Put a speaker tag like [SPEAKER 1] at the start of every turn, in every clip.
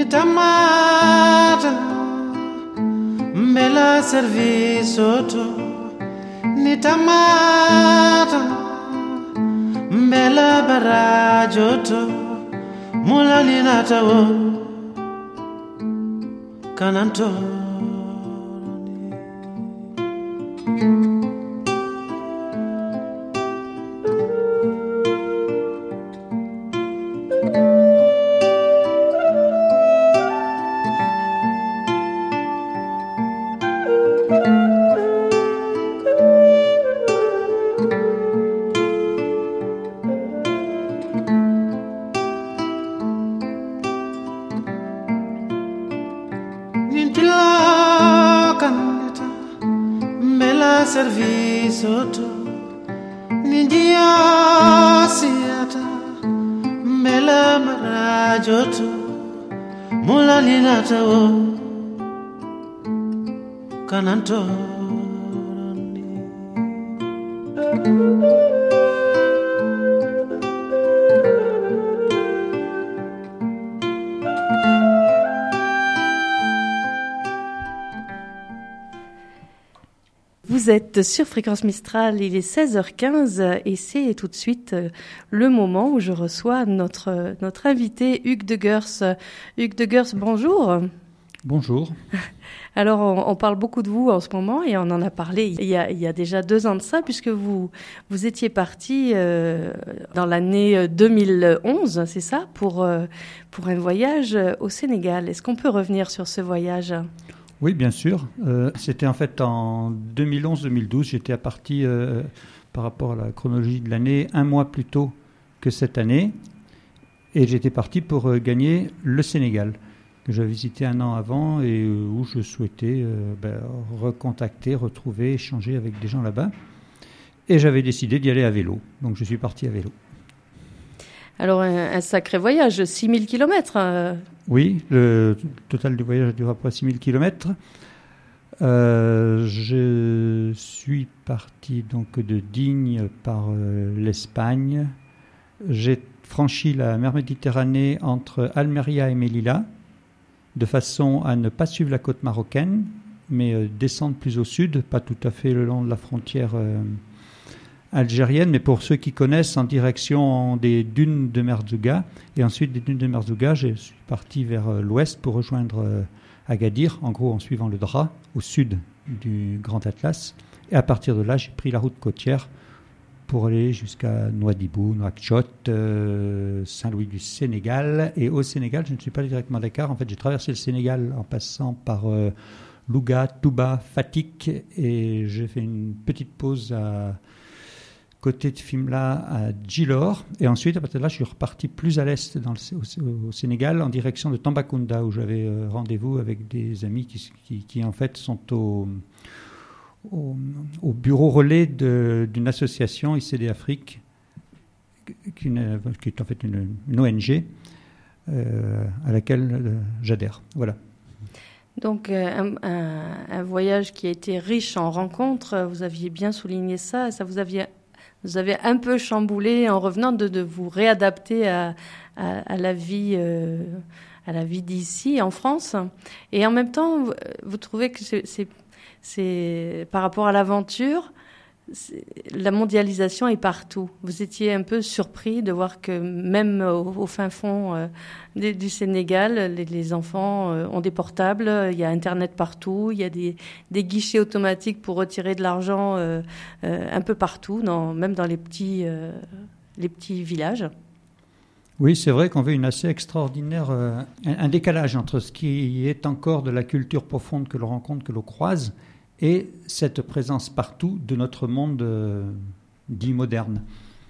[SPEAKER 1] Nitamata Mbela servisoto Nitamata Mbela barajoto Mulalinata wo Kananto Servisoto Nindia siata Mela marajoto Mula linata wo Kananto
[SPEAKER 2] Vous êtes sur Fréquence Mistral, il est 16h15 et c'est tout de suite le moment où je reçois notre invité Hugues de Gers. Hugues de Gers, bonjour.
[SPEAKER 3] Bonjour.
[SPEAKER 2] Alors on parle beaucoup de vous en ce moment et on en a parlé il y a déjà 2 ans de ça puisque vous étiez parti dans l'année 2011, c'est ça, pour un voyage au Sénégal. Est-ce qu'on peut revenir sur ce voyage ?
[SPEAKER 3] Oui, bien sûr. C'était en fait en 2011-2012. J'étais parti, par rapport à la chronologie de l'année, 1 mois plus tôt que cette année. Et j'étais parti pour gagner le Sénégal, que j'avais visité 1 an avant et où je souhaitais recontacter, retrouver, échanger avec des gens là-bas. Et j'avais décidé d'y aller à vélo. Donc je suis parti à vélo. Alors
[SPEAKER 2] un sacré voyage, 6000 km.
[SPEAKER 3] Oui, le total du voyage a duré à peu près 6000 km. Je suis parti donc de Digne par l'Espagne. J'ai franchi la mer Méditerranée entre Almeria et Melilla, de façon à ne pas suivre la côte marocaine, mais descendre plus au sud, pas tout à fait le long de la frontière algérienne, mais pour ceux qui connaissent, en direction des dunes de Merzouga. Et ensuite des dunes de Merzouga, je suis parti vers l'ouest pour rejoindre Agadir, en gros en suivant le Dra, au sud du Grand Atlas. Et à partir de là, j'ai pris la route côtière pour aller jusqu'à Nouadhibou, Nouakchott, Saint-Louis du Sénégal. Et au Sénégal, je ne suis pas allé directement à Dakar. En fait, j'ai traversé le Sénégal en passant par Louga, Touba, Fatick. Et j'ai fait une petite pause à côté de Fimela à Djilor. Et ensuite, à partir de là, je suis reparti plus à l'est au Sénégal, en direction de Tambacounda, où j'avais rendez-vous avec des amis qui en fait sont au bureau relais d'une association ICD Afrique, qui est en fait une ONG à laquelle j'adhère. Voilà.
[SPEAKER 2] Donc un voyage qui a été riche en rencontres, vous aviez bien souligné ça, vous avez un peu chamboulé en revenant de vous réadapter à la vie d'ici en France. Et en même temps, vous trouvez que c'est par rapport à l'aventure, la mondialisation est partout. Vous étiez un peu surpris de voir que même au fin fond du Sénégal, les enfants ont des portables, il y a Internet partout, il y a des guichets automatiques pour retirer de l'argent un peu partout, même dans les petits villages.
[SPEAKER 3] Oui, c'est vrai qu'on vit une assez extraordinaire, un décalage entre ce qui est encore de la culture profonde que l'on rencontre, que l'on croise, et cette présence partout de notre monde dit moderne.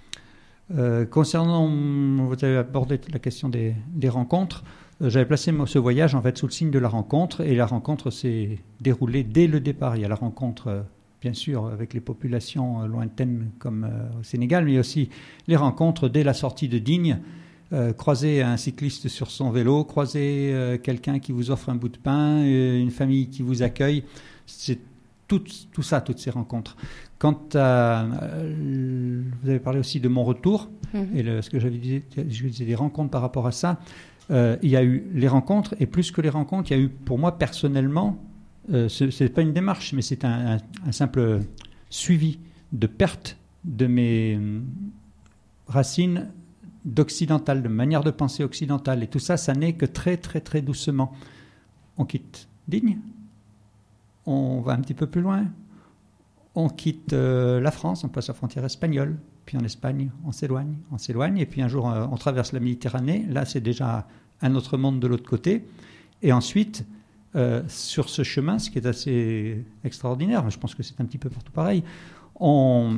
[SPEAKER 3] Concernant, vous avez abordé la question des rencontres, j'avais placé ce voyage en fait sous le signe de la rencontre, et la rencontre s'est déroulée dès le départ. Il y a la rencontre, bien sûr, avec les populations lointaines comme au Sénégal, mais aussi les rencontres dès la sortie de Digne. Croiser un cycliste sur son vélo, croiser quelqu'un qui vous offre un bout de pain, une famille qui vous accueille, c'est tout ça, toutes ces rencontres. Quant à... vous avez parlé aussi de mon retour, et ce que je disais des rencontres par rapport à ça. il y a eu les rencontres, et plus que les rencontres, il y a eu, pour moi personnellement, c'est pas une démarche, mais c'est un simple suivi de perte de mes racines d'occidental, de manière de penser occidentale. Et tout ça, ça n'est que très, très, très doucement. On quitte Digne, on va un petit peu plus loin, on quitte la France, on passe la frontière espagnole, puis en Espagne, on s'éloigne, et puis un jour, on traverse la Méditerranée. Là, c'est déjà un autre monde de l'autre côté. Et ensuite, sur ce chemin, ce qui est assez extraordinaire, je pense que c'est un petit peu partout pareil, on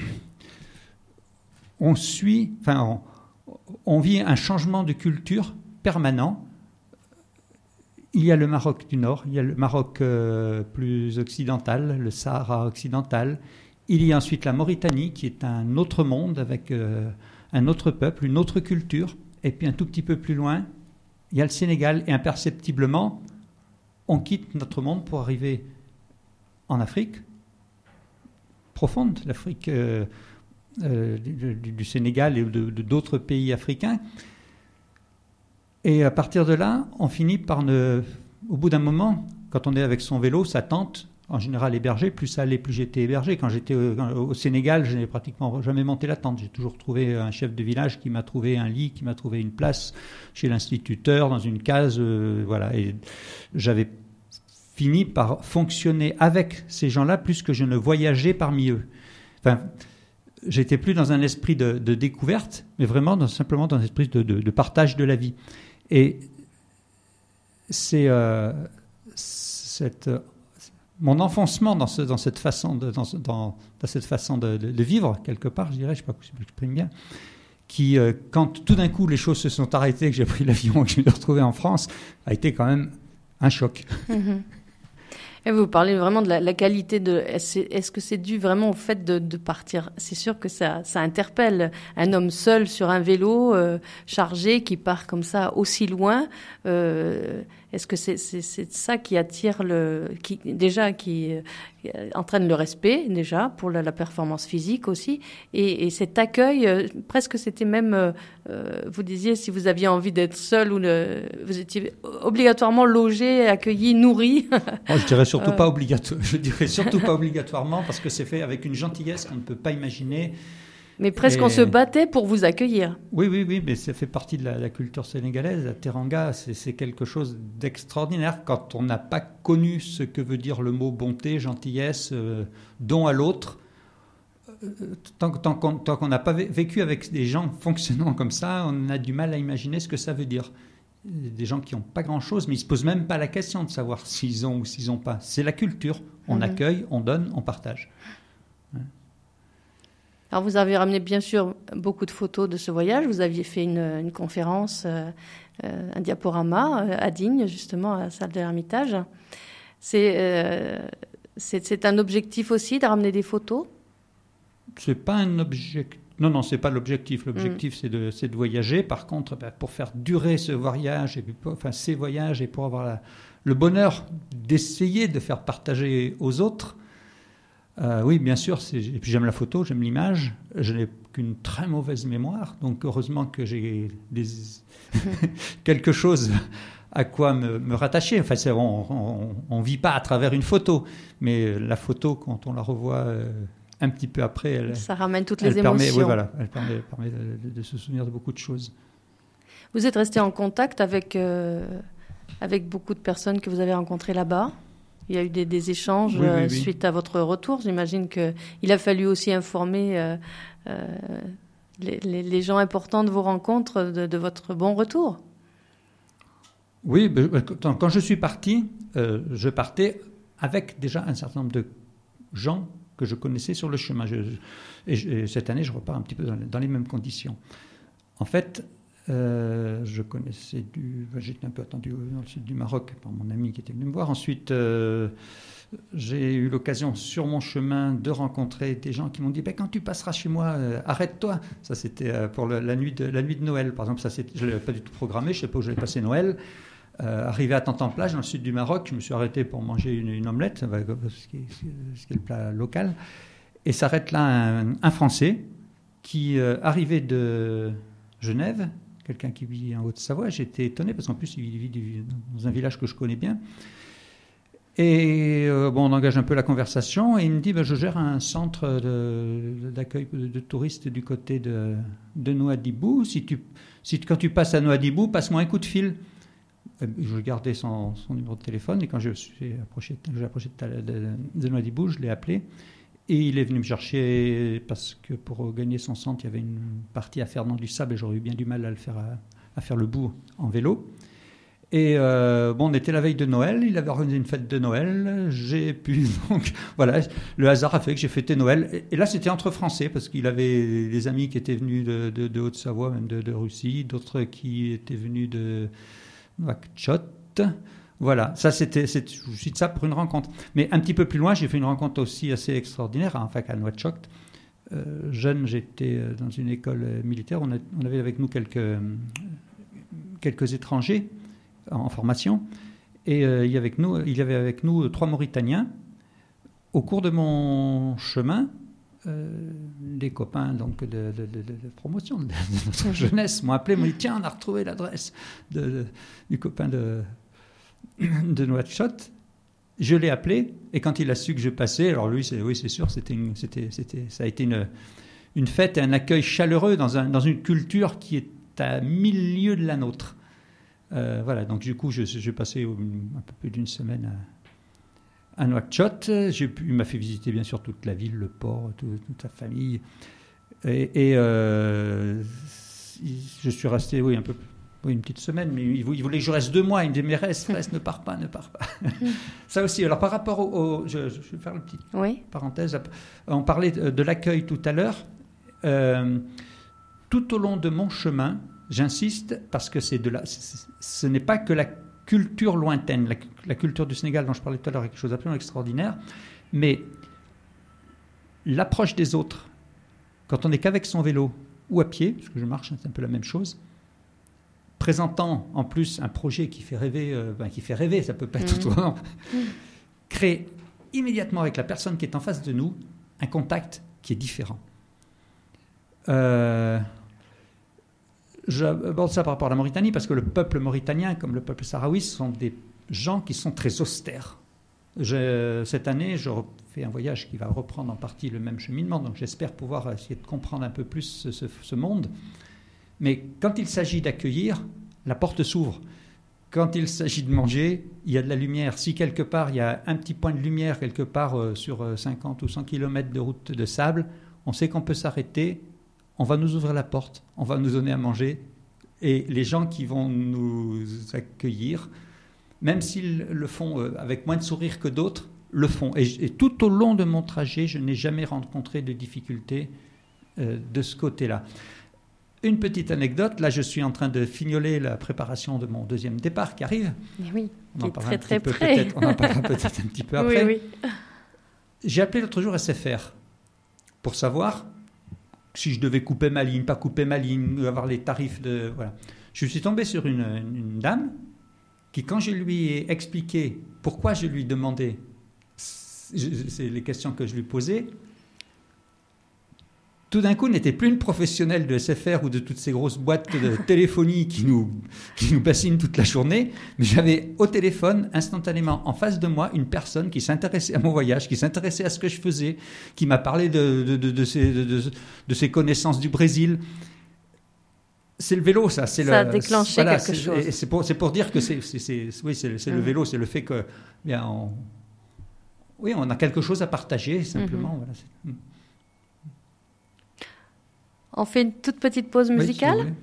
[SPEAKER 3] vit un changement de culture permanent. Il y a le Maroc du Nord, il y a le Maroc plus occidental, le Sahara occidental. Il y a ensuite la Mauritanie, qui est un autre monde avec un autre peuple, une autre culture. Et puis un tout petit peu plus loin, il y a le Sénégal. Et imperceptiblement, on quitte notre monde pour arriver en Afrique profonde, l'Afrique du Sénégal et d'autres pays africains. Et à partir de là, on finit par au bout d'un moment, quand on est avec son vélo, sa tente, en général hébergée, plus ça allait, plus j'étais hébergé. Quand j'étais au Sénégal, je n'ai pratiquement jamais monté la tente. J'ai toujours trouvé un chef de village qui m'a trouvé un lit, qui m'a trouvé une place chez l'instituteur, dans une case. Voilà. Et j'avais fini par fonctionner avec ces gens-là plus que je ne voyageais parmi eux. Enfin, j'étais plus dans un esprit de découverte, mais vraiment simplement dans un esprit de partage de la vie. Et c'est mon enfoncement dans cette façon de vivre, quelque part, je dirais, je ne sais pas si je m'exprime bien, qui, quand tout d'un coup les choses se sont arrêtées, que j'ai pris l'avion et que je me suis retrouvé en France, a été quand même un choc.
[SPEAKER 2] Mm-hmm. Et vous parlez vraiment de la qualité de... Est-ce que c'est dû vraiment au fait de partir? C'est sûr que ça interpelle un homme seul sur un vélo chargé qui part comme ça aussi loin. Est-ce que c'est ça qui attire qui entraîne le respect déjà pour la performance physique aussi, et cet accueil, presque c'était même, vous disiez si vous aviez envie d'être seul ou vous étiez obligatoirement logé, accueilli, nourri.
[SPEAKER 3] Moi, je dirais surtout pas obligatoire. Je dirais surtout pas obligatoirement parce que c'est fait avec une gentillesse qu'on ne peut pas imaginer.
[SPEAKER 2] Mais presque on se battait pour vous accueillir.
[SPEAKER 3] Oui, mais ça fait partie de la culture sénégalaise. La teranga, c'est quelque chose d'extraordinaire quand on n'a pas connu ce que veut dire le mot bonté, gentillesse, don à l'autre. Tant qu'on n'a pas vécu avec des gens fonctionnant comme ça, on a du mal à imaginer ce que ça veut dire. Des gens qui n'ont pas grand-chose, mais ils ne se posent même pas la question de savoir s'ils ont ou s'ils n'ont pas. C'est la culture. On accueille, on donne, on partage.
[SPEAKER 2] Alors vous avez ramené bien sûr beaucoup de photos de ce voyage. Vous aviez fait une conférence, un diaporama à Digne, justement, à la salle de l'Ermitage. C'est un objectif aussi de ramener des photos?
[SPEAKER 3] C'est pas un objectif. Non, c'est pas l'objectif. L'objectif, c'est de voyager. Par contre, pour faire durer ce voyage, ces voyages, et pour avoir le bonheur d'essayer de faire partager aux autres. Oui, bien sûr. Et puis j'aime la photo, j'aime l'image. Je n'ai qu'une très mauvaise mémoire, donc heureusement que j'ai quelque chose à quoi me rattacher. Enfin, on vit pas à travers une photo, mais la photo, quand on la revoit un petit peu après,
[SPEAKER 2] ça ramène toutes les émotions.
[SPEAKER 3] Oui, voilà, elle permet de se souvenir de beaucoup de choses.
[SPEAKER 2] Vous êtes resté en contact avec beaucoup de personnes que vous avez rencontrées là-bas? Il y a eu des échanges oui. Suite à votre retour. J'imagine qu'il a fallu aussi informer les gens importants de vos rencontres de votre bon retour.
[SPEAKER 3] Oui, quand je suis parti, je partais avec déjà un certain nombre de gens que je connaissais sur le chemin. Et cette année, je repars un petit peu dans les mêmes conditions. En fait, je connaissais j'étais un peu attendu dans le sud du Maroc par mon ami qui était venu me voir. Ensuite, j'ai eu l'occasion sur mon chemin de rencontrer des gens qui m'ont dit quand tu passeras chez moi, arrête-toi. Ça, c'était pour la nuit de Noël. Par exemple, je ne l'avais pas du tout programmé, je ne sais pas où j'allais passer Noël. Arrivé à Tantan-Plage, dans le sud du Maroc, je me suis arrêté pour manger une omelette, ce qui est le plat local. Et s'arrête là un Français qui arrivait de Genève, quelqu'un qui vit en Haute-Savoie. J'étais étonné parce qu'en plus, il vit dans un village que je connais bien. Et on engage un peu la conversation et il me dit je gère un centre d'accueil de touristes du côté de Nouadhibou. Quand tu passes à Nouadhibou, passe-moi un coup de fil. Je gardais son numéro de téléphone et quand j'ai approché de Nouadhibou, je l'ai appelé et il est venu me chercher parce que pour gagner son centre, il y avait une partie à faire dans du sable et j'aurais eu bien du mal à faire le bout en vélo. Et on était la veille de Noël, il avait organisé une fête de Noël, j'ai pu, donc voilà, le hasard a fait que j'ai fêté Noël. Et là, c'était entre Français, parce qu'il avait des amis qui étaient venus de Haute-Savoie, même de Russie, d'autres qui étaient venus de Nouakchott. Voilà, je cite ça pour une rencontre. Mais un petit peu plus loin, j'ai fait une rencontre aussi assez extraordinaire, à Nouakchott. Jeune, j'étais dans une école militaire, on avait avec nous quelques étrangers en formation, et il y avait avec nous 3 Mauritaniens. Au cours de mon chemin, des copains donc de promotion de notre jeunesse m'ont appelé, m'ont dit tiens, on a retrouvé l'adresse du copain de Nouakchott. Je l'ai appelé, et quand il a su que je passais, alors lui, c'est sûr, ça a été une fête et un accueil chaleureux dans une culture qui est à 1000 lieues de la nôtre. Voilà, donc du coup, j'ai passé un peu plus d'une semaine à Nouakchott. Il m'a fait visiter bien sûr toute la ville, le port, toute sa famille. Et je suis resté, une petite semaine, mais il voulait que je reste 2 mois. Il me dit, mais reste, ne pars pas. Ça aussi, alors par rapport je vais faire une petite parenthèse. On parlait de l'accueil tout à l'heure. Tout au long de mon chemin, j'insiste parce que ce n'est pas que la culture lointaine, la culture du Sénégal dont je parlais tout à l'heure est quelque chose d'absolument extraordinaire, mais l'approche des autres, quand on n'est qu'avec son vélo ou à pied, parce que je marche, c'est un peu la même chose, présentant en plus un projet qui fait rêver, ça peut pas être autrement, crée immédiatement avec la personne qui est en face de nous un contact qui est différent. J'aborde ça par rapport à la Mauritanie parce que le peuple mauritanien, comme le peuple sahraoui, sont des gens qui sont très austères. Cette année, je fais un voyage qui va reprendre en partie le même cheminement, donc j'espère pouvoir essayer de comprendre un peu plus ce monde. Mais quand il s'agit d'accueillir, la porte s'ouvre. Quand il s'agit de manger, il y a de la lumière. Si quelque part, il y a un petit point de lumière quelque part sur 50 ou 100 km de route de sable, on sait qu'on peut s'arrêter. On va nous ouvrir la porte, on va nous donner à manger, et les gens qui vont nous accueillir, même s'ils le font avec moins de sourire que d'autres, le font. Et tout au long de mon trajet, je n'ai jamais rencontré de difficultés de ce côté-là. Une petite anecdote, là je suis en train de fignoler la préparation de mon 2e départ qui arrive.
[SPEAKER 2] Mais oui,
[SPEAKER 3] on en
[SPEAKER 2] parlera très près.
[SPEAKER 3] On en parlera peut-être un petit peu après.
[SPEAKER 2] Oui.
[SPEAKER 3] J'ai appelé l'autre jour SFR pour savoir si je devais couper ma ligne, pas couper ma ligne, avoir les tarifs de... Voilà. Je suis tombé sur une dame qui, quand je lui ai expliqué pourquoi je lui demandais, c'est les questions que je lui posais, tout d'un coup n'était plus une professionnelle de SFR ou de toutes ces grosses boîtes de téléphonie qui nous bassinent toute la journée, mais j'avais au téléphone instantanément en face de moi une personne qui s'intéressait à mon voyage, qui s'intéressait à ce que je faisais, qui m'a parlé de ses connaissances du Brésil. C'est le vélo, ça.
[SPEAKER 2] Ça a déclenché quelque chose.
[SPEAKER 3] Et c'est pour dire que c'est le vélo, c'est le fait que on a quelque chose à partager simplement. Voilà.
[SPEAKER 2] On fait une toute petite pause musicale.
[SPEAKER 3] Oui,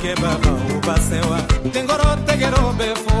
[SPEAKER 4] ke baba o basewa tengoro tegero befo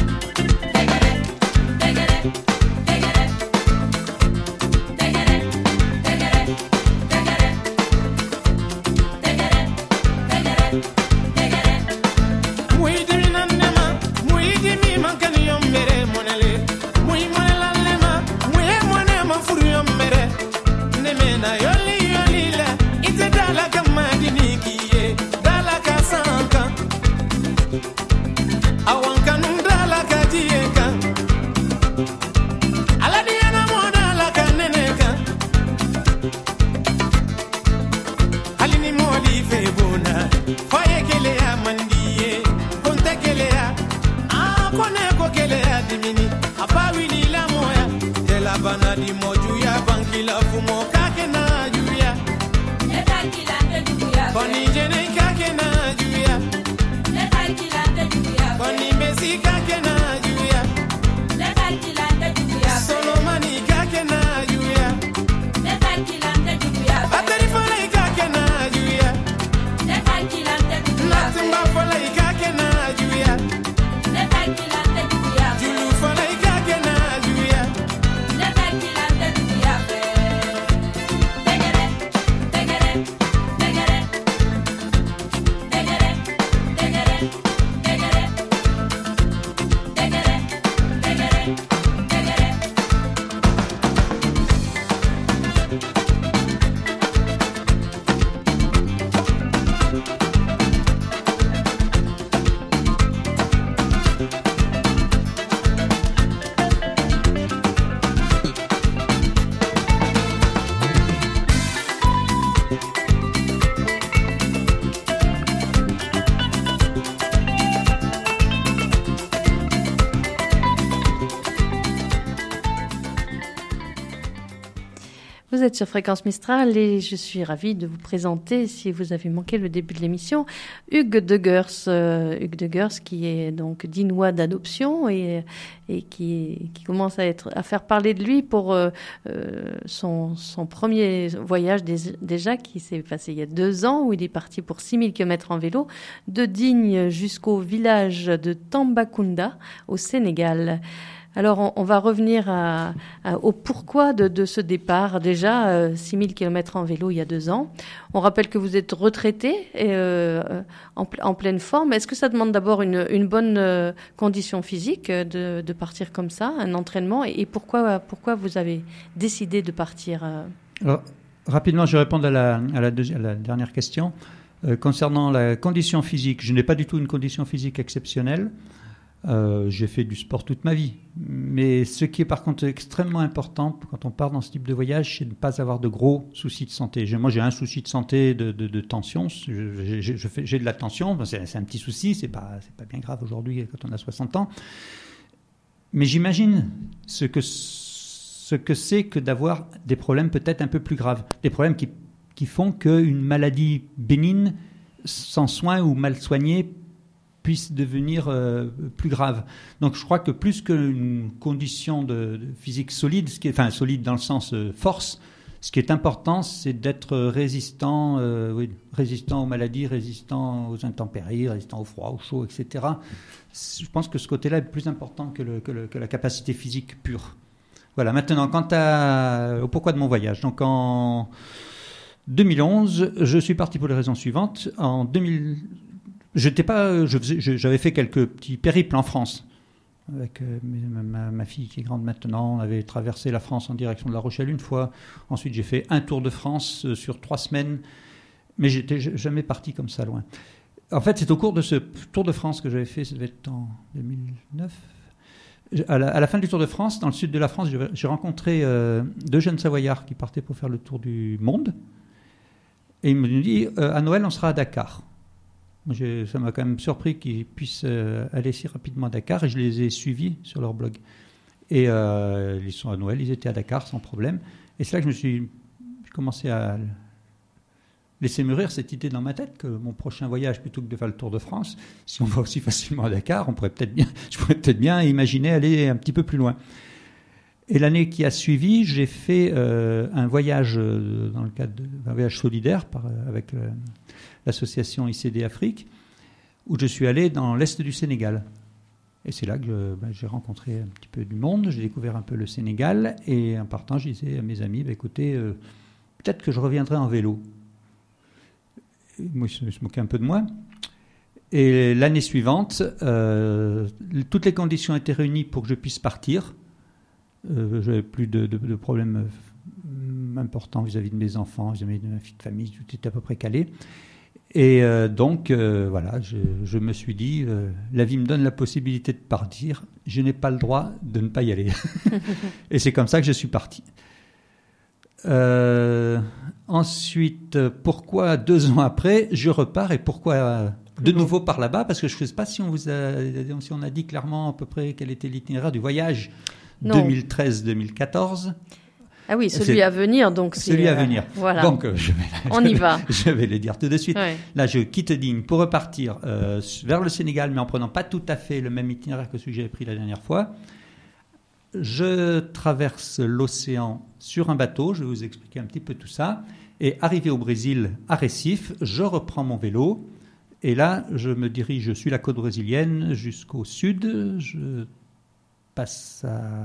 [SPEAKER 2] Vous êtes sur Fréquence Mistral et je suis ravie de vous présenter, si vous avez manqué le début de l'émission, Hugues de Gers. Hugues de Gers qui est donc dinois d'adoption et qui commence à faire parler de lui pour son premier voyage déjà qui s'est passé il y a 2 ans où il est parti pour 6000 km en vélo de Digne jusqu'au village de Tambacounda au Sénégal. Alors, on va revenir au pourquoi de ce départ. Déjà, 6000 km en vélo il y a 2 ans. On rappelle que vous êtes retraité et en pleine forme. Est-ce que ça demande d'abord une bonne condition physique de partir comme ça, un entraînement? Et pourquoi vous avez décidé de partir
[SPEAKER 3] Alors, rapidement, je vais répondre à la dernière question. Concernant la condition physique, je n'ai pas du tout une condition physique exceptionnelle. J'ai fait du sport toute ma vie. Mais ce qui est par contre extrêmement important quand on part dans ce type de voyage, c'est de ne pas avoir de gros soucis de santé. Moi, j'ai un souci de santé, de tension. J'ai de la tension. C'est un petit souci, c'est pas bien grave aujourd'hui quand on a 60 ans. Mais j'imagine ce que c'est que d'avoir des problèmes peut-être un peu plus graves. Des problèmes qui font qu'une maladie bénigne, sans soin ou mal soignée, puisse devenir plus grave. Donc je crois que plus qu'une condition de physique solide, solide dans le sens force, ce qui est important, c'est d'être résistant aux maladies, résistant aux intempéries, résistant au froid, au chaud, etc. Je pense que ce côté-là est plus important que la capacité physique pure. Voilà, maintenant, quant au pourquoi de mon voyage. Donc en 2011, je suis parti pour les raisons suivantes. En 2000... J'avais fait quelques petits périples en France avec ma fille qui est grande maintenant. On avait traversé la France en direction de La Rochelle une fois. Ensuite, j'ai fait un tour de France sur 3 semaines, mais j'étais jamais parti comme ça loin. En fait, c'est au cours de ce tour de France que j'avais fait, ça devait être en 2009. À la fin du Tour de France, dans le sud de la France, j'ai rencontré 2 jeunes Savoyards qui partaient pour faire le tour du monde. Et ils m'ont dit, à Noël, on sera à Dakar. Ça m'a quand même surpris qu'ils puissent aller si rapidement à Dakar et je les ai suivis sur leur blog. Et ils sont à Noël, ils étaient à Dakar sans problème. Et c'est là que j'ai commencé à laisser mûrir cette idée dans ma tête que mon prochain voyage, plutôt que de faire le Tour de France, si on va aussi facilement à Dakar, je pourrais peut-être bien imaginer aller un petit peu plus loin. Et l'année qui a suivi, j'ai fait un voyage dans le cadre d'un voyage solidaire avec l'association ICD Afrique. où je suis allé dans l'est du Sénégal. Et c'est là que j'ai rencontré un petit peu du monde, j'ai découvert un peu le Sénégal, et en partant, je disais à mes amis, écoutez, peut-être que je reviendrai en vélo. Et moi, je me moquais un peu de moi. Et l'année suivante, toutes les conditions étaient réunies pour que je puisse partir. Je n'avais plus de problèmes importants vis-à-vis de mes enfants, vis-à-vis de ma fille de famille, tout était à peu près calé. Et donc, voilà, je me suis dit, la vie me donne la possibilité de partir, je n'ai pas le droit de ne pas y aller. Et c'est comme ça que je suis parti. Ensuite, pourquoi 2 ans après, je repars, et pourquoi de nouveau par là-bas? Parce que je ne sais pas si on a dit clairement à peu près quel était l'itinéraire du voyage 2013-2014.
[SPEAKER 2] Ah oui, celui à venir, donc c'est...
[SPEAKER 3] Celui à venir.
[SPEAKER 2] Voilà.
[SPEAKER 3] Donc,
[SPEAKER 2] on y va.
[SPEAKER 3] Je vais le dire tout de suite.
[SPEAKER 2] Ouais.
[SPEAKER 3] Là, je quitte Digne pour repartir vers le Sénégal, mais en prenant pas tout à fait le même itinéraire que celui que j'avais pris la dernière fois. Je traverse l'océan sur un bateau, je vais vous expliquer un petit peu tout ça. Et arrivé au Brésil, à Recife, je reprends mon vélo. Et là, je me dirige, je suis la côte brésilienne jusqu'au sud. Je passe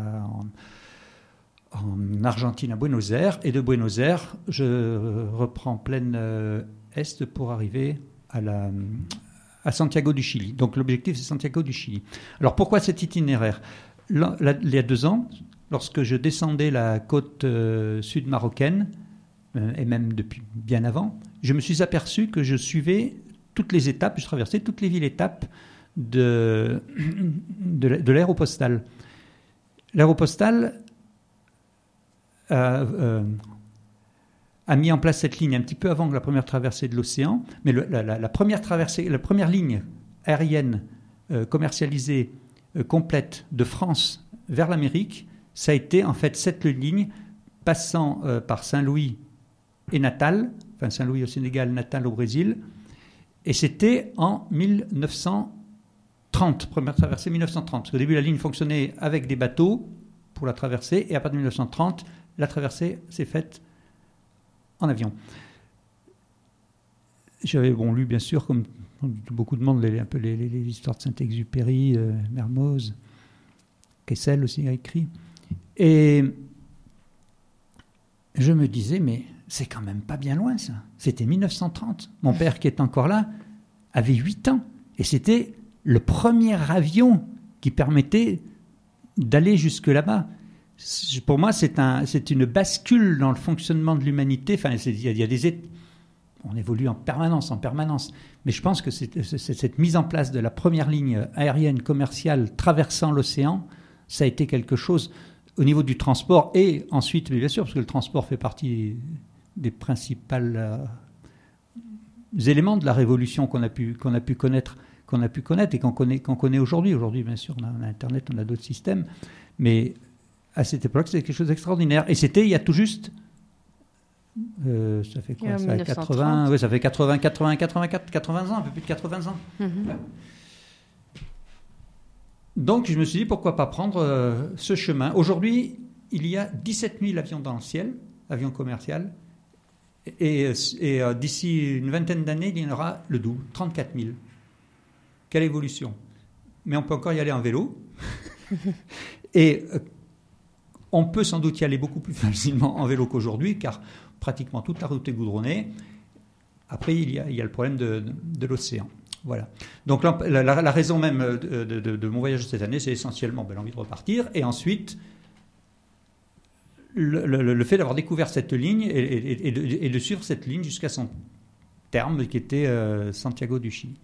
[SPEAKER 3] en Argentine à Buenos Aires, et de Buenos Aires, je reprends pleine est pour arriver à Santiago du Chili. Donc l'objectif, c'est Santiago du Chili. Alors pourquoi cet itinéraire ? Il y a 2 ans, lorsque je descendais la côte sud marocaine, et même depuis bien avant, je me suis aperçu que je suivais toutes les étapes, je traversais toutes les villes-étapes de l'aéropostale. L'aéropostale a mis en place cette ligne un petit peu avant la première traversée de l'océan, mais la première ligne aérienne commercialisée complète de France vers l'Amérique, ça a été en fait cette ligne passant par Saint-Louis et Natal, enfin Saint-Louis au Sénégal, Natal au Brésil, et c'était en 1930, première traversée 1930, parce qu'au début la ligne fonctionnait avec des bateaux pour la traversée, et à partir de 1930, la traversée s'est faite en avion. J'avais lu, bien sûr, comme beaucoup de monde, les histoires de Saint-Exupéry, Mermoz, Kessel aussi a écrit. Et je me disais, mais c'est quand même pas bien loin, ça. C'était 1930. Mon père, qui est encore là, avait 8 ans. Et c'était le premier avion qui permettait d'aller jusque là-bas. Pour moi, c'est une bascule dans le fonctionnement de l'humanité. Enfin, on évolue en permanence. Mais je pense que c'est cette mise en place de la première ligne aérienne commerciale traversant l'océan, ça a été quelque chose au niveau du transport. Et ensuite, bien sûr, parce que le transport fait partie des principaux éléments de la révolution qu'on a pu connaître et qu'on connaît aujourd'hui. Aujourd'hui, bien sûr, on a Internet, on a d'autres systèmes. Mais à cette époque, c'était quelque chose d'extraordinaire. Et c'était il y a tout juste... ça fait quoi ça, 80, oui, ça fait 80 ans, un peu plus de 80 ans. Mm-hmm. Ouais. Donc, je me suis dit, pourquoi pas prendre ce chemin. Aujourd'hui, il y a 17 000 avions dans le ciel, avions commerciaux. Et d'ici une vingtaine d'années, il y en aura le double, 34 000. Quelle évolution. Mais on peut encore y aller en vélo. Et on peut sans doute y aller beaucoup plus facilement en vélo qu'aujourd'hui, car pratiquement toute la route est goudronnée. Après, il y a le problème de l'océan. Voilà. Donc la raison même de mon voyage de cette année, c'est essentiellement l'envie de repartir, et ensuite le fait d'avoir découvert cette ligne et de suivre cette ligne jusqu'à son terme, qui était Santiago du Chili.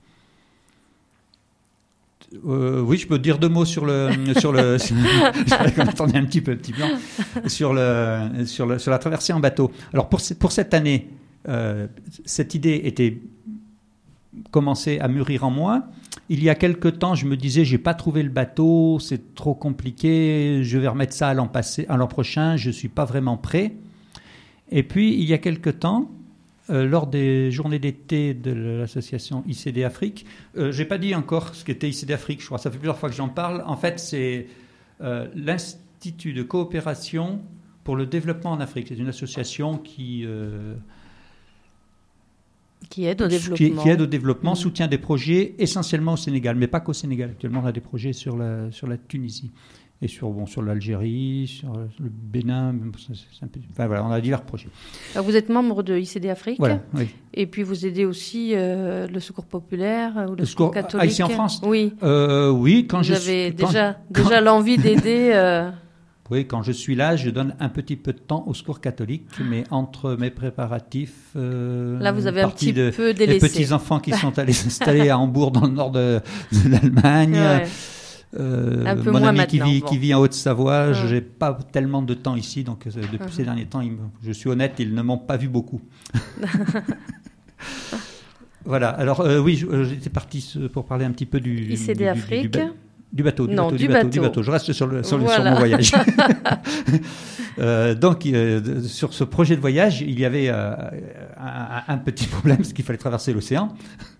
[SPEAKER 3] Oui, je peux dire 2 mots sur attendez un petit blanc, sur la traversée en bateau. Alors pour cette année, cette idée était commençait à mûrir en moi. Il y a quelque temps, je me disais, j'ai pas trouvé le bateau, c'est trop compliqué, je vais remettre ça à l'an prochain, je suis pas vraiment prêt. Et puis il y a quelque temps, lors des journées d'été de l'association ICD Afrique, j'ai pas dit encore ce qu'était ICD Afrique, je crois, ça fait plusieurs fois que j'en parle. En fait, c'est l'Institut de coopération pour le développement en Afrique. C'est une association qui
[SPEAKER 2] Qui aide au développement.
[SPEAKER 3] Qui aide au développement, soutient des projets essentiellement au Sénégal, mais pas qu'au Sénégal. Actuellement, on a des projets sur la Tunisie et sur l'Algérie, sur le Bénin. Voilà, on a divers projets.
[SPEAKER 2] Alors vous êtes membre de ICD Afrique,
[SPEAKER 3] voilà, oui.
[SPEAKER 2] Et puis vous aidez aussi le Secours populaire ou le Secours catholique.
[SPEAKER 3] Ici en France.
[SPEAKER 2] Oui.
[SPEAKER 3] Oui, quand
[SPEAKER 2] vous avez déjà l'envie d'aider.
[SPEAKER 3] Oui, quand je suis là, je donne un petit peu de temps au Secours catholique, mais entre mes préparatifs,
[SPEAKER 2] là vous avez un petit peu délaissé.
[SPEAKER 3] Les petits enfants qui sont allés s'installer à Hambourg dans le nord de l'Allemagne. Ouais.
[SPEAKER 2] Un peu
[SPEAKER 3] mon
[SPEAKER 2] moins
[SPEAKER 3] ami
[SPEAKER 2] maintenant,
[SPEAKER 3] qui vit en Haute-Savoie, j'ai pas tellement de temps ici, donc depuis ces derniers temps, je suis honnête, ils ne m'ont pas vu beaucoup. Voilà. Alors oui, j'étais parti pour parler un petit peu du
[SPEAKER 2] ICD Afrique.
[SPEAKER 3] Du bateau. Je reste sur
[SPEAKER 2] voilà.
[SPEAKER 3] mon voyage. Donc, sur ce projet de voyage, il y avait un petit problème, c'est qu'il fallait traverser l'océan.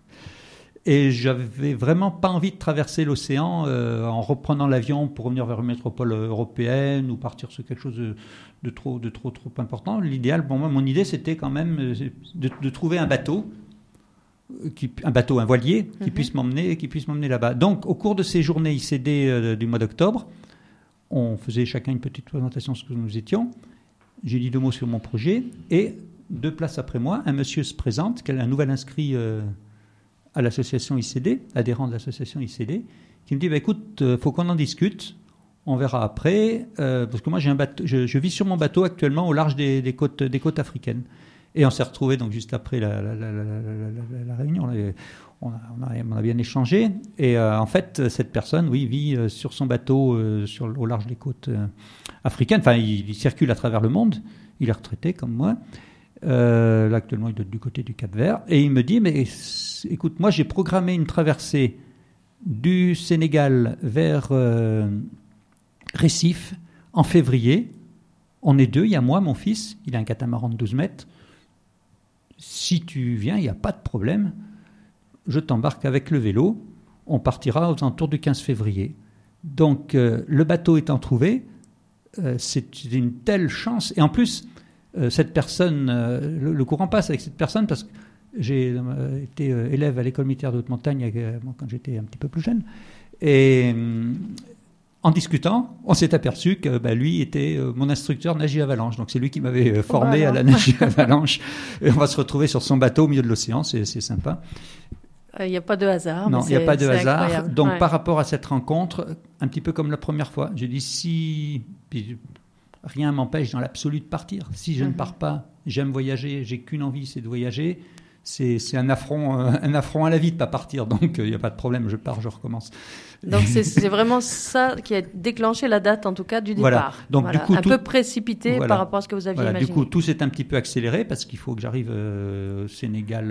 [SPEAKER 3] Et j'avais vraiment pas envie de traverser l'océan en reprenant l'avion pour revenir vers une métropole européenne ou partir sur quelque chose de trop important. L'idéal, pour moi, mon idée, c'était quand même de trouver un bateau. Un voilier qui puisse m'emmener là-bas. Donc, au cours de ces journées ICD du mois d'octobre, on faisait chacun une petite présentation de ce que nous étions. J'ai dit 2 mots sur mon projet et 2 places après moi, un monsieur se présente, qui est un nouvel inscrit à l'association ICD, adhérent de l'association ICD, qui me dit écoute, faut qu'on en discute. On verra après, parce que moi j'ai un bateau, je vis sur mon bateau actuellement au large des côtes africaines. Et on s'est retrouvés donc juste après la réunion. On a bien échangé. Et en fait, cette personne, vit sur son bateau au large des côtes africaines. Enfin, il circule à travers le monde. Il est retraité comme moi. Là, actuellement, il doit être du côté du Cap-Vert. Et il me dit, mais écoute, moi, j'ai programmé une traversée du Sénégal vers Recife en février. On est 2, il y a moi, mon fils. Il a un catamaran de 12 mètres. Si tu viens, il n'y a pas de problème. Je t'embarque avec le vélo. On partira aux alentours du 15 février. Donc, le bateau étant trouvé, c'est une telle chance. Et en plus, cette personne, le courant passe avec cette personne parce que j'ai été élève à l'école militaire de haute montagne quand j'étais un petit peu plus jeune. Et en discutant, on s'est aperçu que lui était mon instructeur nage avalanche. Donc c'est lui qui m'avait formé à la nage avalanche. Et on va se retrouver sur son bateau au milieu de l'océan, c'est sympa.
[SPEAKER 2] Il n'y a pas de hasard.
[SPEAKER 3] Non, il n'y a pas de hasard.
[SPEAKER 2] Incroyable.
[SPEAKER 3] Donc par rapport à cette rencontre, un petit peu comme la première fois, j'ai dit rien m'empêche dans l'absolu de partir. Si je ne pars pas, j'aime voyager, j'ai qu'une envie, c'est de voyager. C'est un affront à la vie de ne pas partir, donc il n'y a pas de problème, je pars, je recommence.
[SPEAKER 2] Donc c'est vraiment ça qui a déclenché la date, en tout cas, du départ.
[SPEAKER 3] Voilà. Donc, du coup,
[SPEAKER 2] un peu précipité par rapport à ce que vous aviez imaginé.
[SPEAKER 3] Du coup, tout s'est un petit peu accéléré parce qu'il faut que j'arrive au Sénégal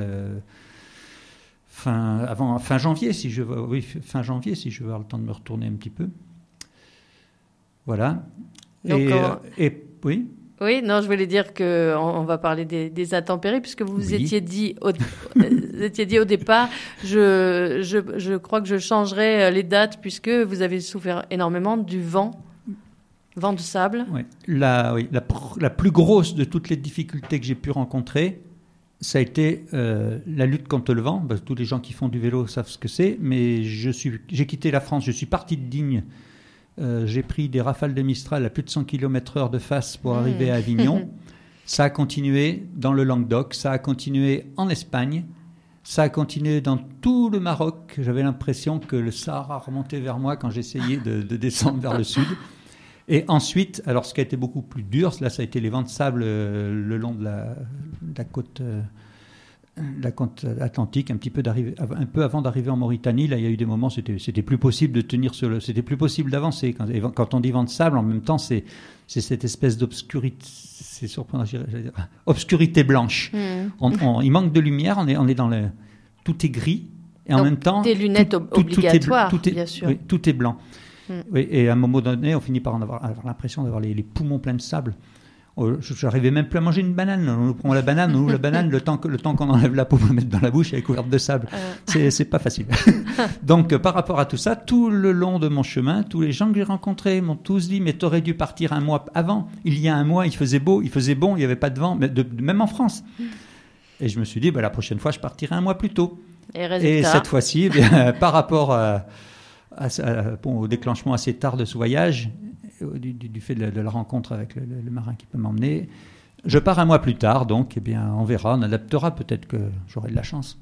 [SPEAKER 3] fin janvier, si je veux. Oui, fin janvier, si je veux avoir le temps de me retourner un petit peu. Voilà.
[SPEAKER 2] Donc,
[SPEAKER 3] oui.
[SPEAKER 2] Oui, non, je voulais dire qu'on va parler des intempéries, puisque vous étiez dit au départ, je crois que je changerai les dates, puisque vous avez souffert énormément du vent de sable.
[SPEAKER 3] Oui. La plus grosse de toutes les difficultés que j'ai pu rencontrer, ça a été la lutte contre le vent. Tous les gens qui font du vélo savent ce que c'est, mais j'ai quitté la France, je suis parti de Digne. J'ai pris des rafales de Mistral à plus de 100 km/h de face pour arriver à Avignon. Ça a continué dans le Languedoc, ça a continué en Espagne, ça a continué dans tout le Maroc. J'avais l'impression que le Sahara remontait vers moi quand j'essayais de descendre vers le sud. Et ensuite, alors ce qui a été beaucoup plus dur, là ça a été les vents de sable le long de la côte atlantique, un peu avant d'arriver en Mauritanie. Là, il y a eu des moments, c'était plus possible de tenir c'était plus possible d'avancer. Quand on dit vent de sable, en même temps, c'est cette espèce d'obscurité, c'est surprenant, obscurité blanche. Il manque de lumière, on est dans tout est gris, et en même temps,
[SPEAKER 2] des lunettes obligatoires, bien sûr.
[SPEAKER 3] Oui, tout est blanc. Oui, et à un moment donné, on finit par avoir l'impression d'avoir les poumons pleins de sable. Je n'arrivais même plus à manger une banane. On nous prend la banane, le temps qu'on enlève la peau pour la mettre dans la bouche, elle est couverte de sable. C'est pas facile. Donc, par rapport à tout ça, tout le long de mon chemin, tous les gens que j'ai rencontrés m'ont tous dit, mais t'aurais dû partir un mois avant. Il y a un mois, il faisait beau, il faisait bon, il n'y avait pas de vent, même en France. Et je me suis dit, la prochaine fois, je partirai un mois plus tôt.
[SPEAKER 2] Et résultat.
[SPEAKER 3] Et cette fois-ci, par rapport au déclenchement assez tard de ce voyage, du fait de la rencontre avec le marin qui peut m'emmener, je pars un mois plus tard. Donc, on verra, on adaptera. Peut-être que j'aurai de la chance.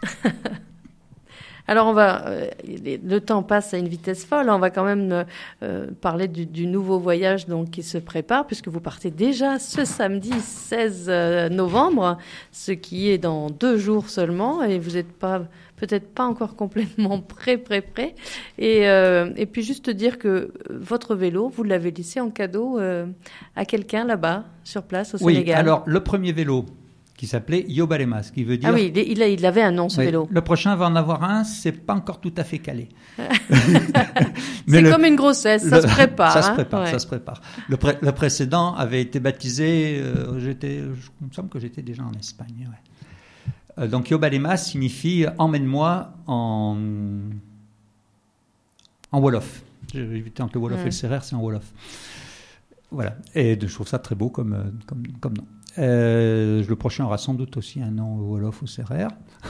[SPEAKER 2] Alors, le temps passe à une vitesse folle. On va quand même parler du nouveau voyage donc, qui se prépare, puisque vous partez déjà ce samedi 16 novembre, ce qui est dans 2 jours seulement, et vous n'êtes peut-être pas encore complètement prêt. Et puis, juste dire que votre vélo, vous l'avez laissé en cadeau à quelqu'un là-bas, sur place, au Sénégal.
[SPEAKER 3] Oui, alors, le premier vélo, qui s'appelait Yobalema, ce qui veut dire...
[SPEAKER 2] Ah oui, il avait un nom, ce vélo.
[SPEAKER 3] Le prochain va en avoir un, c'est pas encore tout à fait calé.
[SPEAKER 2] C'est comme une grossesse, ça se prépare.
[SPEAKER 3] Ça se prépare. Le précédent avait été baptisé, il me semble que j'étais déjà en Espagne. Ouais. Donc Yobalema signifie « emmène-moi » en Wolof. J'ai évité entre le Wolof et le Sérère, c'est en Wolof. Voilà, et je trouve ça très beau comme nom. Le prochain aura sans doute aussi un nom Wolof ou Sérère.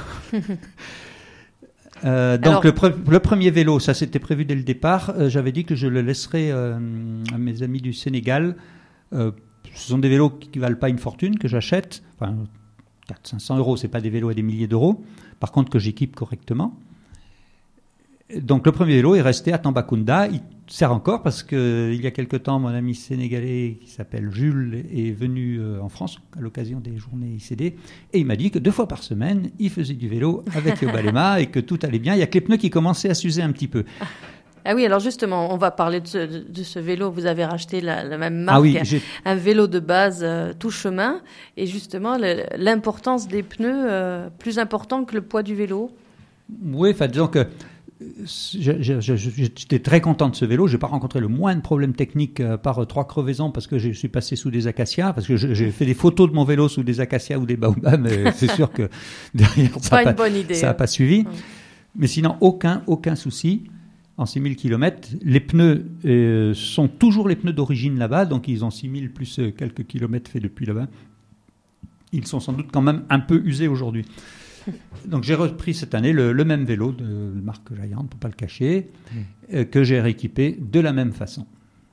[SPEAKER 3] Donc le premier vélo, ça c'était prévu dès le départ. J'avais dit que je le laisserais à mes amis du Sénégal. Ce sont des vélos qui ne valent pas une fortune, que j'achète. Enfin, 400-500 euros, ce n'est pas des vélos à des milliers d'euros. Par contre, que j'équipe correctement. Donc le premier vélo est resté à Tambacounda. Il sert encore parce qu'il y a quelque temps, mon ami sénégalais qui s'appelle Jules est venu en France à l'occasion des journées ICD et il m'a dit que 2 fois par semaine, il faisait du vélo avec Yobalema et que tout allait bien. Il y a que les pneus qui commençaient à s'user un petit peu.
[SPEAKER 2] Ah oui, alors justement, on va parler de ce vélo. Vous avez racheté la même marque, un vélo de base tout chemin. Et justement, l'importance des pneus, plus important que le poids du vélo.
[SPEAKER 3] Oui, enfin, disons que j'étais très content de ce vélo. Je n'ai pas rencontré le moindre problème technique par 3 crevaisons parce que je suis passé sous des acacias, parce que j'ai fait des photos de mon vélo sous des acacias ou des baobabs, mais c'est sûr que derrière, ça n'a pas suivi. Mais sinon, aucun souci. En 6000 km, les pneus sont toujours les pneus d'origine là-bas, donc ils ont 6000 plus quelques kilomètres faits depuis là-bas. Ils sont sans doute quand même un peu usés aujourd'hui. Donc j'ai repris cette année le même vélo de marque Giant, on ne peut pas le cacher, que j'ai rééquipé de la même façon.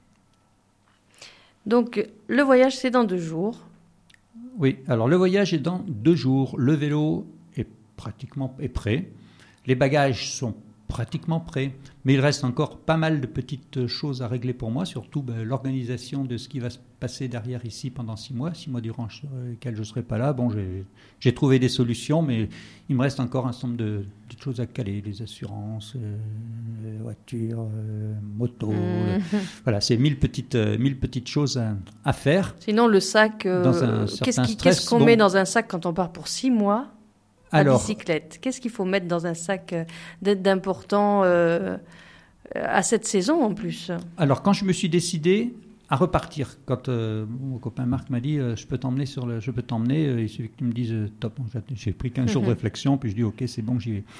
[SPEAKER 2] Donc le voyage c'est dans 2 jours.
[SPEAKER 3] Oui, alors le voyage est dans 2 jours. Le vélo est prêt. Les bagages sont pratiquement prêts, mais il reste encore pas mal de petites choses à régler pour moi, surtout l'organisation de ce qui va se passer derrière ici pendant 6 mois durant lesquels je ne serai pas là. Bon, j'ai trouvé des solutions, mais il me reste encore un certain nombre de petites choses à caler, les assurances, voitures, motos. Voilà, c'est 1000 petites choses à faire.
[SPEAKER 2] Sinon, le sac, qu'est-ce qu'on met dans un sac quand on part pour 6 mois ? Alors, bicyclette. Qu'est-ce qu'il faut mettre dans un sac d'important à cette saison en plus ?
[SPEAKER 3] Alors, quand je me suis décidé à repartir, quand mon copain Marc m'a dit je peux t'emmener, il suffit que tu me dises top. J'ai pris 15 jours de réflexion, puis je dis ok, c'est bon, j'y vais.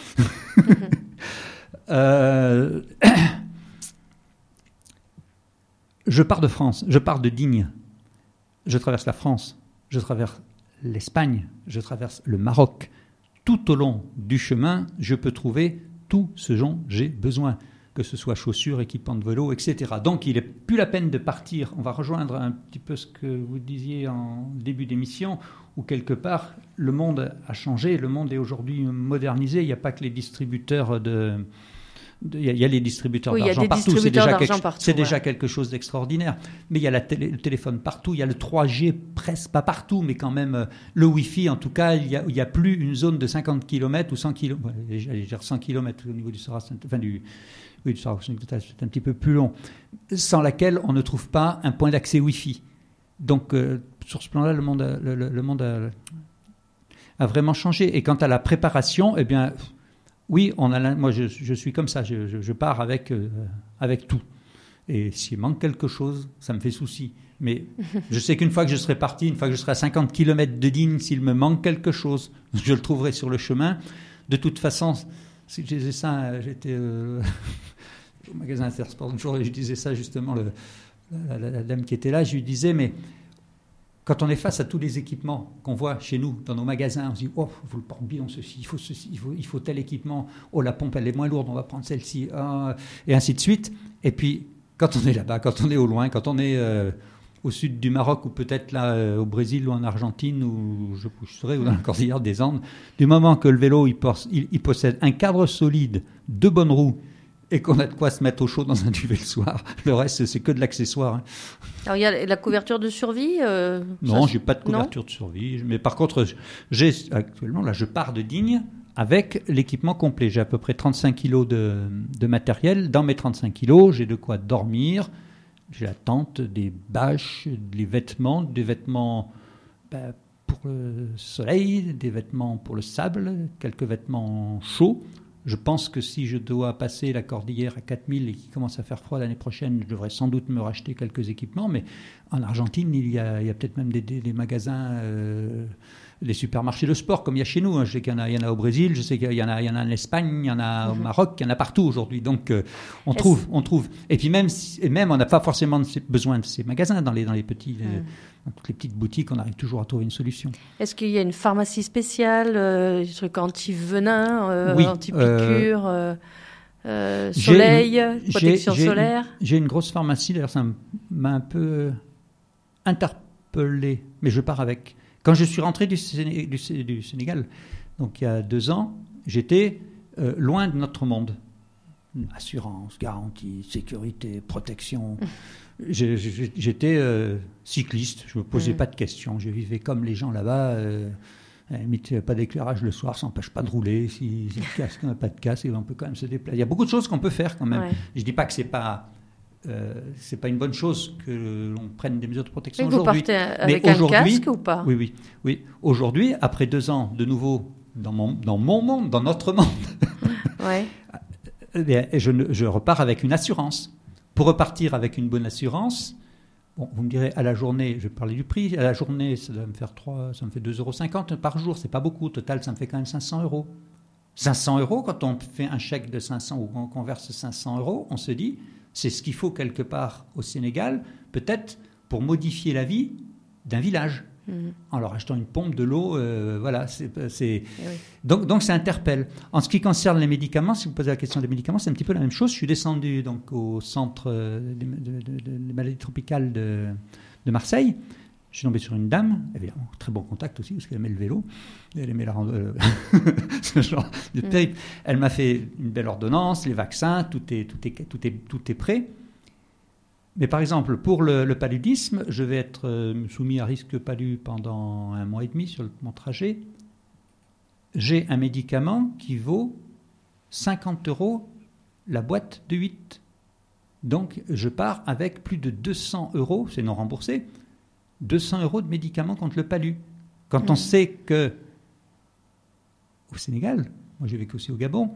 [SPEAKER 3] Je pars de France, je pars de Digne, je traverse la France, je traverse l'Espagne, je traverse le Maroc. Tout au long du chemin, je peux trouver tout ce dont j'ai besoin, que ce soit chaussures, équipements de vélo, etc. Donc, il n'est plus la peine de partir. On va rejoindre un petit peu ce que vous disiez en début d'émission, où quelque part, le monde a changé, le monde est aujourd'hui modernisé. Il n'y a pas que les distributeurs il y a les distributeurs d'argent partout, c'est déjà quelque chose d'extraordinaire. Mais il y a le téléphone partout, il y a le 3G presque, pas partout, mais quand même le Wi-Fi. En tout cas, il y a plus une zone de 50 km ou 100 km, j'allais dire 100 km au niveau du Sahara, du Sahara, c'est un petit peu plus long, sans laquelle on ne trouve pas un point d'accès Wi-Fi. Donc, sur ce plan-là, le monde a vraiment changé. Et quant à la préparation, eh bien... Oui, moi je suis comme ça, je pars avec tout. Et s'il manque quelque chose, ça me fait souci. Mais je sais qu'une fois que je serai parti, une fois que je serai à 50 km de Digne, s'il me manque quelque chose, je le trouverai sur le chemin. De toute façon, si je disais ça, j'étais au magasin Intersport un jour et je disais ça justement, la dame qui était là, je lui disais, mais Quand on est face à tous les équipements qu'on voit chez nous, dans nos magasins, on se dit, oh, il faut le porte-bidon, ceci, il faut tel équipement, oh, la pompe, elle est moins lourde, on va prendre celle-ci, et ainsi de suite. Et puis, quand on est là-bas, quand on est au loin, quand on est au sud du Maroc, ou peut-être là au Brésil, ou en Argentine, ou je serais, ou dans la cordillère des Andes, du moment que le vélo, il possède un cadre solide, 2 bonnes roues, et qu'on a de quoi se mettre au chaud dans un duvet le soir. Le reste, c'est que de l'accessoire. Hein.
[SPEAKER 2] Alors, il y a la couverture de survie
[SPEAKER 3] Non, je n'ai pas de couverture de survie. Mais par contre, actuellement, là, je pars de Digne avec l'équipement complet. J'ai à peu près 35 kilos de matériel. Dans mes 35 kilos, j'ai de quoi dormir. J'ai la tente, des bâches, des vêtements pour le soleil, des vêtements pour le sable, quelques vêtements chauds. Je pense que si je dois passer la cordillère à 4000 et qu'il commence à faire froid l'année prochaine, je devrais sans doute me racheter quelques équipements. Mais en Argentine, il y a peut-être même des magasins, des supermarchés de sport comme il y a chez nous. Je sais qu'il y en a au Brésil, je sais qu'il y en a en Espagne, il y en a au Maroc, il y en a partout aujourd'hui. Donc on trouve. Et puis même on n'a pas forcément besoin de ces magasins dans les petits... Dans toutes les petites boutiques, on arrive toujours à trouver une solution.
[SPEAKER 2] Est-ce qu'il y a une pharmacie spéciale, des trucs anti-venin,
[SPEAKER 3] oui,
[SPEAKER 2] anti-piqûre, soleil, protection solaire?
[SPEAKER 3] J'ai une grosse pharmacie, d'ailleurs ça m'a un peu interpellé, mais je pars avec. Quand je suis rentré du Sénégal, donc il y a 2 ans, j'étais loin de notre monde. Assurance, garantie, sécurité, protection. J'étais cycliste, je ne me posais pas de questions. Je vivais comme les gens là-bas. Pas d'éclairage le soir, ça n'empêche pas de rouler. Si le casque n'a pas de casque, on peut quand même se déplacer. Il y a beaucoup de choses qu'on peut faire quand même. Ouais. Je ne dis pas que ce n'est pas une bonne chose que l'on prenne des mesures de protection aujourd'hui.
[SPEAKER 2] Vous partez avec un casque ou pas?
[SPEAKER 3] Oui. Aujourd'hui, après 2 ans de nouveau dans mon monde, dans notre monde,
[SPEAKER 2] ouais.
[SPEAKER 3] Je repars avec une assurance. Pour repartir avec une bonne assurance, bon, vous me direz, à la journée, je vais parler du prix, à la journée, ça me fait 2,50 € par jour, c'est pas beaucoup, au total, ça me fait quand même 500 €. 500 €, quand on fait un chèque de 500 ou qu'on verse 500 €, on se dit, c'est ce qu'il faut quelque part au Sénégal, peut-être pour modifier la vie d'un village. En leur achetant une pompe, de l'eau, voilà. Oui. Donc ça interpelle. En ce qui concerne les médicaments, si vous posez la question des médicaments, c'est un petit peu la même chose. Je suis descendu donc, au centre des maladies tropicales de Marseille. Je suis tombé sur une dame, évidemment, très bon contact aussi, parce qu'elle aimait le vélo. Elle aimait ce genre de terrible. Elle m'a fait une belle ordonnance, les vaccins, tout est prêt. Mais par exemple, pour le paludisme, je vais être soumis à risque palu pendant 1 mois et demi sur mon trajet. J'ai un médicament qui vaut 50 € la boîte de 8. Donc, je pars avec plus de 200 €, c'est non remboursé, 200 € de médicaments contre le palu. Quand on sait que, au Sénégal, moi j'ai vécu aussi au Gabon,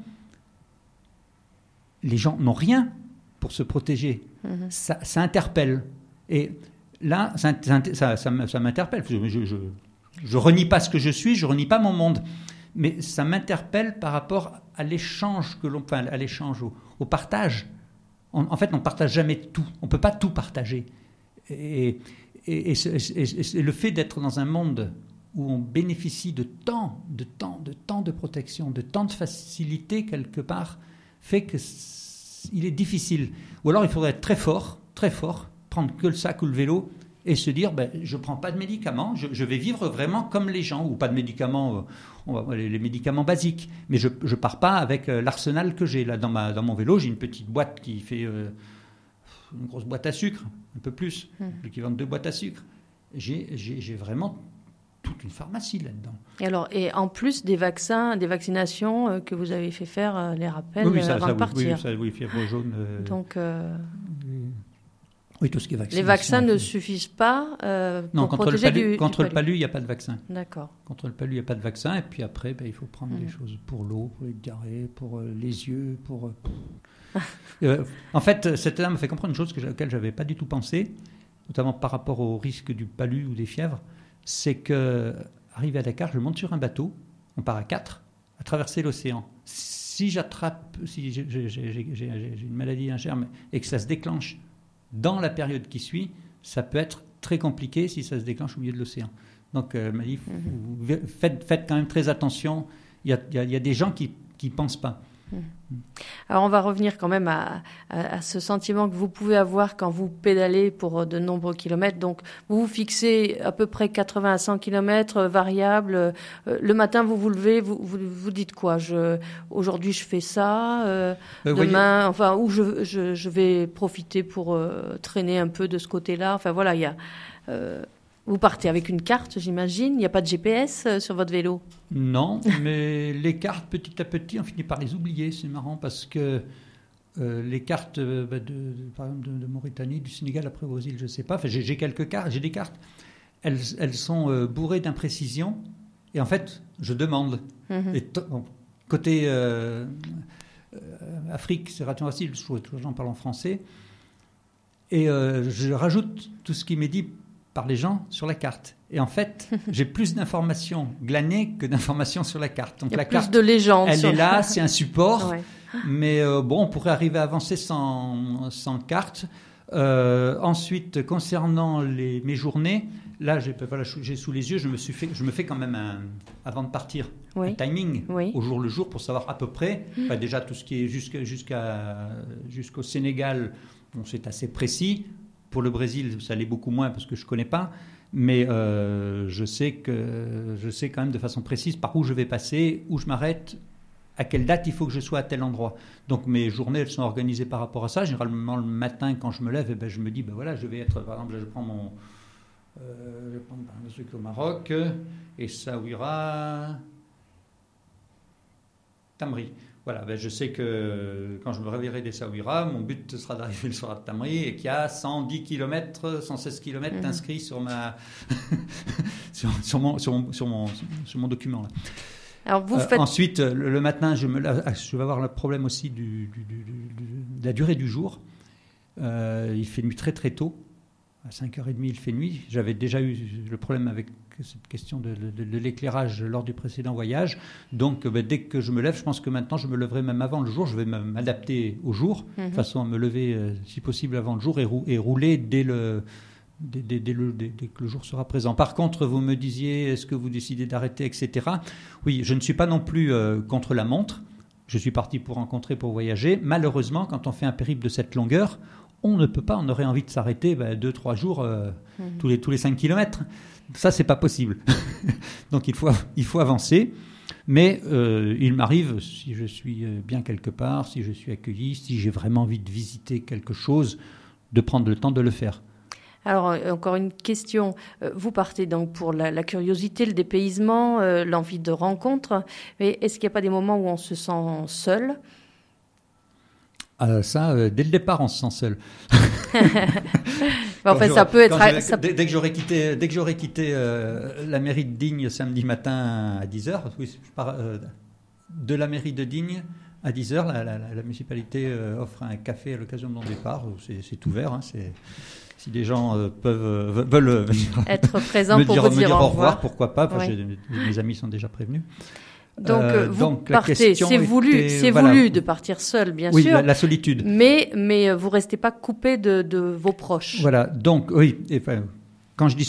[SPEAKER 3] les gens n'ont rien pour se protéger. Ça interpelle. Et là, ça m'interpelle. Je renie pas ce que je suis, je renie pas mon monde. Mais ça m'interpelle par rapport à l'échange à l'échange, au partage. En fait, on ne partage jamais tout. On ne peut pas tout partager. Et le fait d'être dans un monde où on bénéficie de tant de protection, de tant de facilité quelque part, fait que il est difficile. Ou alors il faudrait être très fort, prendre que le sac ou le vélo et se dire je ne prends pas de médicaments, je vais vivre vraiment comme les gens, ou pas de médicaments, les médicaments basiques. Mais je ne pars pas avec l'arsenal que j'ai. Là, dans mon vélo, j'ai une petite boîte qui fait une grosse boîte à sucre, un peu plus, l'équivalent de 2 boîtes à sucre. J'ai vraiment toute une pharmacie là-dedans.
[SPEAKER 2] Et en plus des vaccinations que vous avez fait faire les rappels avant de partir.
[SPEAKER 3] Oui, fièvre jaune.
[SPEAKER 2] Donc,
[SPEAKER 3] oui, tout ce qui est vaccination.
[SPEAKER 2] Les vaccins ne suffisent pas pour protéger du palu.
[SPEAKER 3] Contre le palu, il n'y a pas de vaccin.
[SPEAKER 2] D'accord.
[SPEAKER 3] Contre le palu, il n'y a pas de vaccin. Et puis après, il faut prendre des choses pour l'eau, pour les diarrhées, pour les yeux, pour... en fait, cette dame m'a fait comprendre une chose auquel je n'avais pas du tout pensé, notamment par rapport au risque du palu ou des fièvres. C'est qu'arrivé à Dakar, je monte sur un bateau, on part à 4, à traverser l'océan. Si j'ai une maladie, un germe, et que ça se déclenche dans la période qui suit, ça peut être très compliqué si ça se déclenche au milieu de l'océan. Donc, elle m'a dit, faites quand même très attention. Il y a des gens qui ne pensent pas.
[SPEAKER 2] Alors on va revenir quand même à ce sentiment que vous pouvez avoir quand vous pédalez pour de nombreux kilomètres. Donc vous vous fixez à peu près 80 à 100 kilomètres variables. Le matin vous vous levez, vous dites quoi? Aujourd'hui je fais ça, demain, enfin, ou je vais profiter pour traîner un peu de ce côté-là. Enfin voilà, il y a... vous partez avec une carte, j'imagine. Il n'y a pas de GPS sur votre vélo?
[SPEAKER 3] Non, mais les cartes, petit à petit, on finit par les oublier. C'est marrant parce que les cartes, par exemple, de Mauritanie, du Sénégal, après aux îles, je ne sais pas. Enfin, j'ai quelques cartes, j'ai des cartes. Elles sont bourrées d'imprécisions. Et en fait, je demande. Et côté Afrique, c'est relativement facile. Les gens parlent en français. Et je rajoute tout ce qui m'est dit par les gens sur la carte. Et en fait, j'ai plus d'informations glanées que d'informations sur la carte. Donc,
[SPEAKER 2] il y a
[SPEAKER 3] la
[SPEAKER 2] plus
[SPEAKER 3] carte,
[SPEAKER 2] de légendes.
[SPEAKER 3] elle est là, c'est un support.
[SPEAKER 2] Ouais.
[SPEAKER 3] Mais on pourrait arriver à avancer sans carte. Ensuite, concernant mes journées, là, j'ai sous les yeux, je me fais quand même avant de partir, un timing au jour le jour pour savoir à peu près. Déjà, tout ce qui est jusqu'au Sénégal, c'est assez précis. Pour le Brésil, ça l'est beaucoup moins parce que je ne connais pas. Mais je sais quand même de façon précise par où je vais passer, où je m'arrête, à quelle date il faut que je sois à tel endroit. Donc mes journées, elles sont organisées par rapport à ça. Généralement, le matin, quand je me lève, je me dis, je vais être, par exemple, je prends un truc au Maroc, Essaouira, Tamri. Voilà, je sais que quand je me réveillerai d'Essaouira, mon but sera d'arriver le soir à Tamri et qu'il y a 110 km, 116 km inscrits sur sur mon document. Là.
[SPEAKER 2] Alors
[SPEAKER 3] Ensuite, le matin, je vais avoir le problème aussi de la durée du jour. Il fait nuit très très tôt. À 5h30, il fait nuit. J'avais déjà eu le problème avec cette question de l'éclairage lors du précédent voyage. Donc, dès que je me lève, je pense que maintenant, je me leverai même avant le jour. Je vais m'adapter au jour, de façon à me lever, si possible, avant le jour et rouler dès que le jour sera présent. Par contre, vous me disiez, est-ce que vous décidez d'arrêter, etc. Oui, je ne suis pas non plus contre la montre. Je suis parti pour voyager. Malheureusement, quand on fait un périple de cette longueur, on ne peut pas, on aurait envie de s'arrêter 2-3 jours tous les 5 km. Ça, c'est pas possible. Donc, il faut avancer. Mais il m'arrive, si je suis bien quelque part, si je suis accueilli, si j'ai vraiment envie de visiter quelque chose, de prendre le temps de le faire.
[SPEAKER 2] Alors, encore une question. Vous partez donc pour la curiosité, le dépaysement, l'envie de rencontre. Mais est-ce qu'il n'y a pas des moments où on se sent seul ?
[SPEAKER 3] Dès le départ, on se sent seul.
[SPEAKER 2] Ça peut être...
[SPEAKER 3] Dès que j'aurais quitté la mairie de Digne samedi matin à 10h, oui, je pars de la mairie de Digne à 10h, la municipalité offre un café à l'occasion de mon départ. C'est ouvert, si des gens veulent
[SPEAKER 2] être présents pour
[SPEAKER 3] me dire au revoir, pourquoi pas, parce que mes amis sont déjà prévenus.
[SPEAKER 2] Vous partez, c'est voulu de partir seul, bien sûr.
[SPEAKER 3] Oui, la solitude.
[SPEAKER 2] Mais vous ne restez pas coupé de vos proches.
[SPEAKER 3] Voilà, donc, oui, quand je dis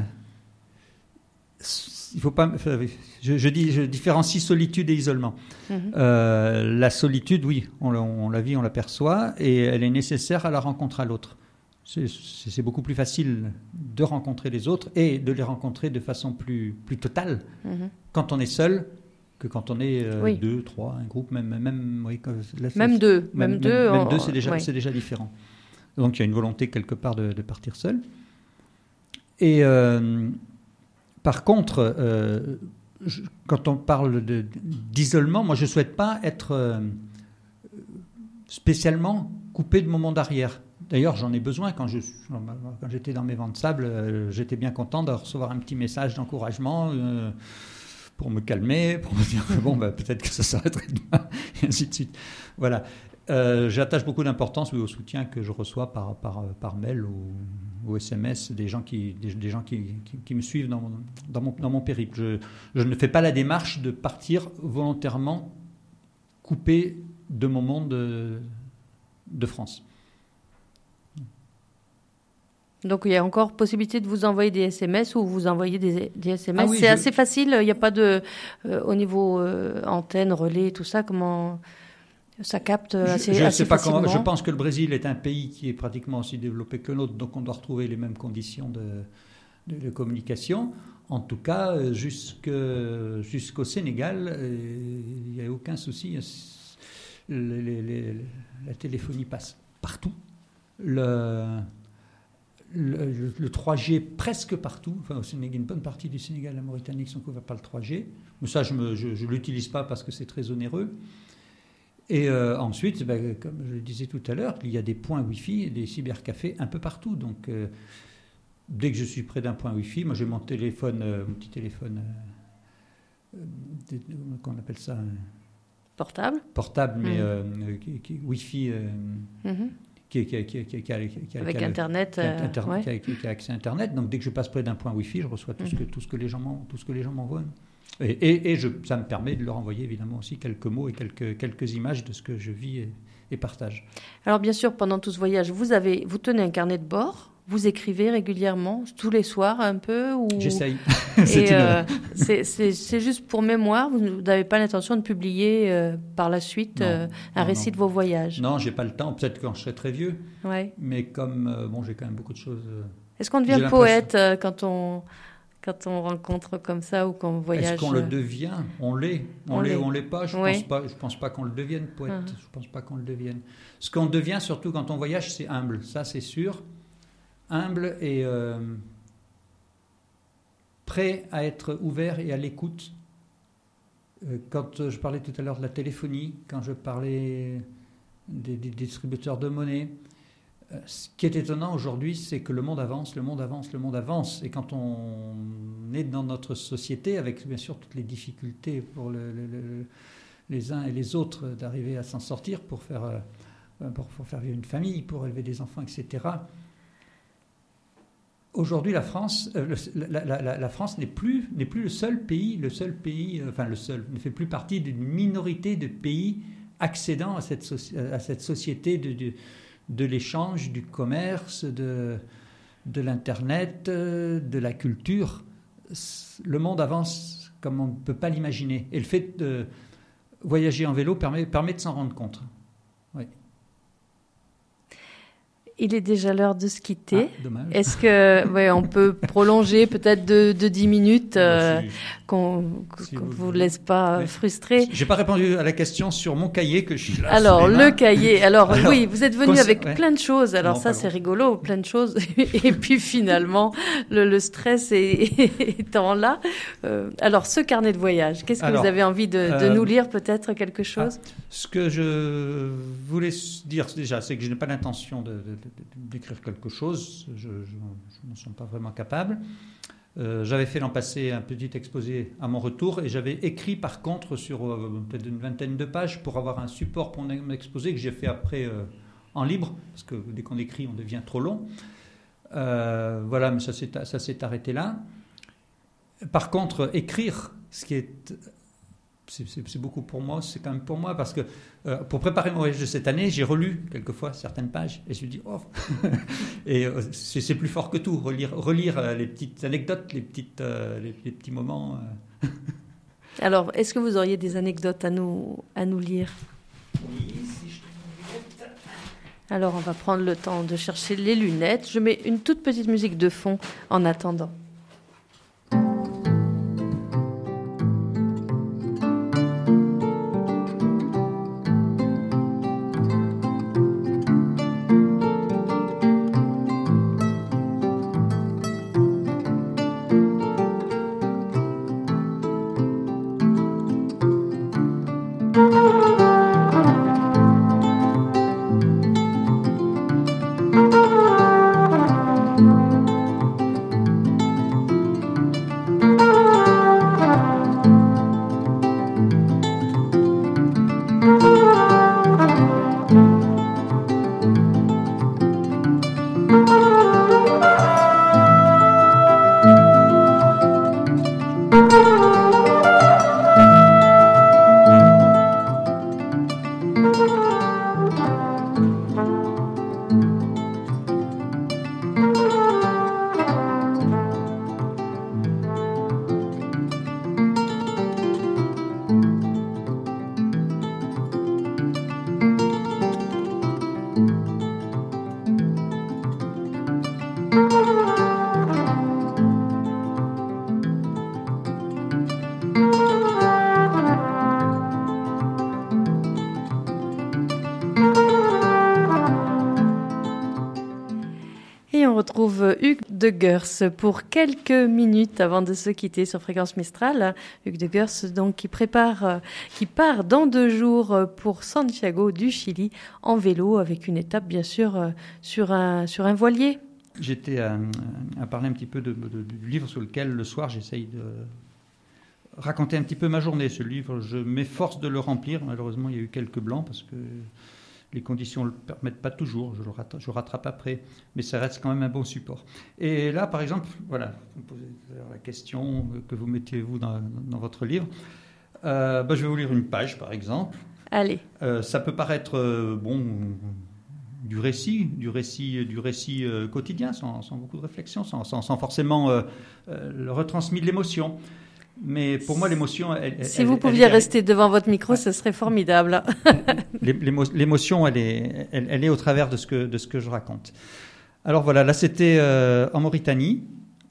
[SPEAKER 3] il faut pas. Je différencie solitude et isolement. La solitude, oui, on la vit, on l'aperçoit, et elle est nécessaire à la rencontre à l'autre. C'est beaucoup plus facile de rencontrer les autres et de les rencontrer de façon plus totale quand on est seul que quand on est 2, 3, un groupe, même
[SPEAKER 2] deux,
[SPEAKER 3] c'est déjà différent. Donc il y a une volonté quelque part de partir seul. Et par contre, quand on parle d'isolement, moi je ne souhaite pas être spécialement coupé de mon monde arrière. D'ailleurs, j'en ai besoin. Quand j'étais dans mes vents de sable, j'étais bien content de recevoir un petit message d'encouragement pour me calmer, pour me dire peut-être que ça s'arrêterait demain, et ainsi de suite. Voilà. J'attache beaucoup d'importance au soutien que je reçois par mail ou SMS des gens qui me suivent dans mon périple. Je ne fais pas la démarche de partir volontairement coupé de mon monde de France.
[SPEAKER 2] Donc il y a encore possibilité de vous envoyer des SMS ou vous envoyer des SMS.
[SPEAKER 3] Ah oui,
[SPEAKER 2] c'est assez facile, il n'y a pas de... au niveau antenne, relais, tout ça, comment ça capte assez
[SPEAKER 3] sais pas
[SPEAKER 2] facilement.
[SPEAKER 3] je pense que le Brésil est un pays qui est pratiquement aussi développé que l'autre, donc on doit retrouver les mêmes conditions de communication. En tout cas, jusqu'au Sénégal, il n'y a aucun souci. La téléphonie passe partout. Le 3G presque partout. Enfin, au Sénégal, une bonne partie du Sénégal et la Mauritanie qui sont couverts par le 3G. Mais ça, je ne l'utilise pas parce que c'est très onéreux. Et ensuite, comme je le disais tout à l'heure, il y a des points Wi-Fi et des cybercafés un peu partout. Donc, dès que je suis près d'un point Wi-Fi, moi j'ai mon petit téléphone, qu'on appelle ça
[SPEAKER 2] portable,
[SPEAKER 3] mais Wi-Fi,
[SPEAKER 2] avec Internet,
[SPEAKER 3] qui a accès à Internet. Donc, dès que je passe près d'un point Wi-Fi, je reçois tout ce que les gens m'envoient. Et ça me permet de leur envoyer évidemment aussi quelques mots et quelques images de ce que je vis et partage. Alors
[SPEAKER 2] bien sûr, pendant tout ce voyage, vous tenez un carnet de bord, vous écrivez régulièrement, tous les soirs un peu ou... J'essaye. C'est juste pour mémoire, vous n'avez pas l'intention de publier par la suite un récit de vos voyages? Non, j'ai pas le temps, peut-être quand je serai très vieux, mais comme j'ai quand même beaucoup de choses... Est-ce qu'on devient poète quand on rencontre comme ça ou qu'on voyage? Est-ce qu'on le devient? On l'est. On l'est pas. Je pense pas qu'on le devienne, poète. Je pense pas qu'on le devienne. Ce qu'on devient, surtout quand on voyage, c'est humble. Ça, c'est sûr. Humble et prêt à être ouvert et à l'écoute. Quand je parlais tout à l'heure de la téléphonie, quand je parlais des distributeurs de monnaie, ce qui est étonnant aujourd'hui, c'est que le monde avance. Et quand on est dans notre société, avec bien sûr toutes les difficultés pour les uns et les autres d'arriver à s'en sortir, pour faire vivre une famille, pour élever des enfants, etc. Aujourd'hui, la France n'est plus le seul pays, ne fait plus partie d'une minorité de pays accédant à cette société de l'échange, du commerce, de l'Internet, de la culture. Le monde avance comme on ne peut pas l'imaginer. Et le fait de voyager en vélo permet de s'en rendre compte. Oui. Il est déjà l'heure de se quitter. Dommage. Est-ce que on peut prolonger peut-être de 10 minutes qu'on vous laisse pas frustrer? J'ai pas répondu à la question sur mon cahier que je suis là. Alors le cahier. Alors oui, vous êtes venu avec plein de choses. Alors non, ça c'est rigolo, plein de choses. Et puis finalement le stress étant là. Alors ce carnet de voyage, qu'est-ce que vous avez envie de nous lire peut-être quelque chose? Ce que je voulais dire déjà, c'est que je n'ai pas l'intention d'écrire quelque chose, je n'en suis pas vraiment capable. J'avais fait l'an passé un petit exposé à mon retour et j'avais écrit par contre sur peut-être une vingtaine de pages pour avoir un support pour mon exposé que j'ai fait après en libre, parce que dès qu'on écrit on devient trop long. Voilà, mais ça s'est arrêté là. Par contre, écrire, ce qui est... C'est beaucoup pour moi, c'est quand même pour moi, parce que pour préparer mon voyage de cette année, j'ai relu quelquefois certaines pages et je me dis, oh, et c'est plus fort que tout, relire les petites anecdotes, les petits moments. Alors, est-ce que vous auriez des anecdotes à nous lire? Oui, si je trouve mes lunettes. Alors, on va prendre le temps de chercher les lunettes. Je mets une toute petite musique de fond en attendant. Et on retrouve Hugues de Gers pour quelques minutes avant de se quitter sur Fréquence Mistral. Hugues de Gers, donc, qui part dans 2 jours pour Santiago du Chili en vélo avec une étape, bien sûr, sur un voilier.
[SPEAKER 3] J'étais à parler un petit peu du livre sur lequel, le soir, j'essaye de raconter un petit peu ma journée. Ce livre, je m'efforce de le remplir. Malheureusement, il y a eu quelques blancs parce que les conditions ne le permettent pas toujours, je rattrape après, mais ça reste quand même un bon support. Et là, par exemple, voilà, vous me posez la question que vous mettez vous dans votre livre. Je vais vous lire une page, par exemple.
[SPEAKER 2] Allez.
[SPEAKER 3] Ça peut paraître du récit quotidien, sans beaucoup de réflexion, sans forcément le retransmis de l'émotion. Mais pour moi, l'émotion...
[SPEAKER 2] Si vous pouviez rester devant votre micro, ce serait formidable.
[SPEAKER 3] L'émotion, elle est au travers de ce que je raconte. Alors voilà, là c'était en Mauritanie.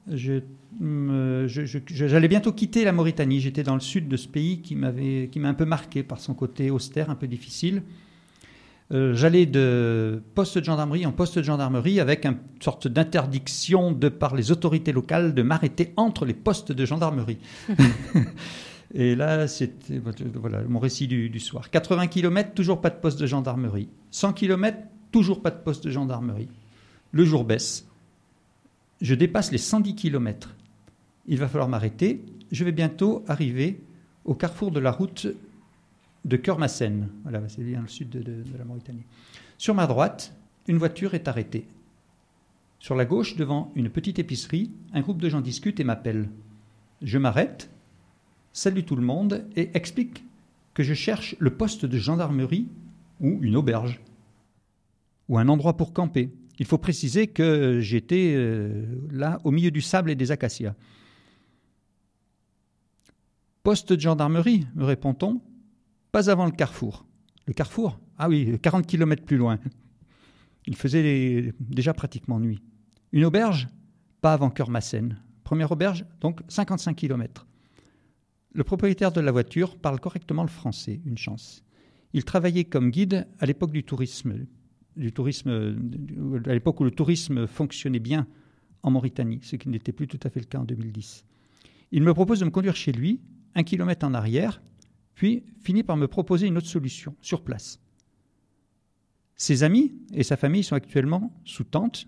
[SPEAKER 3] J'allais bientôt quitter la Mauritanie. J'étais dans le sud de ce pays qui m'a un peu marqué par son côté austère, un peu difficile. J'allais de poste de gendarmerie en poste de gendarmerie avec une sorte d'interdiction de par les autorités locales de m'arrêter entre les postes de gendarmerie. Et là, c'était voilà, mon récit du soir. 80 km, toujours pas de poste de gendarmerie. 100 km, toujours pas de poste de gendarmerie. Le jour baisse. Je dépasse les 110 km. Il va falloir m'arrêter. Je vais bientôt arriver au carrefour de la route de Kermassène. Voilà, c'est bien le sud de la Mauritanie. Sur ma droite, une voiture est arrêtée. Sur la gauche, devant une petite épicerie, un groupe de gens discute et m'appelle. Je m'arrête, salue tout le monde et explique que je cherche le poste de gendarmerie ou une auberge ou un endroit pour camper. Il faut préciser que j'étais là au milieu du sable et des acacias. Poste de gendarmerie, me répond-on. Pas avant le carrefour. Le carrefour ? Ah oui, 40 km plus loin. Il faisait déjà pratiquement nuit. Une auberge ? Pas avant Kermassène. Première auberge, donc 55 km. Le propriétaire de la voiture parle correctement le français, une chance. Il travaillait comme guide à l'époque du tourisme, à l'époque où le tourisme fonctionnait bien en Mauritanie, ce qui n'était plus tout à fait le cas en 2010. Il me propose de me conduire chez lui, 1 kilomètre en arrière, puis finit par me proposer une autre solution, sur place. Ses amis et sa famille sont actuellement sous tente.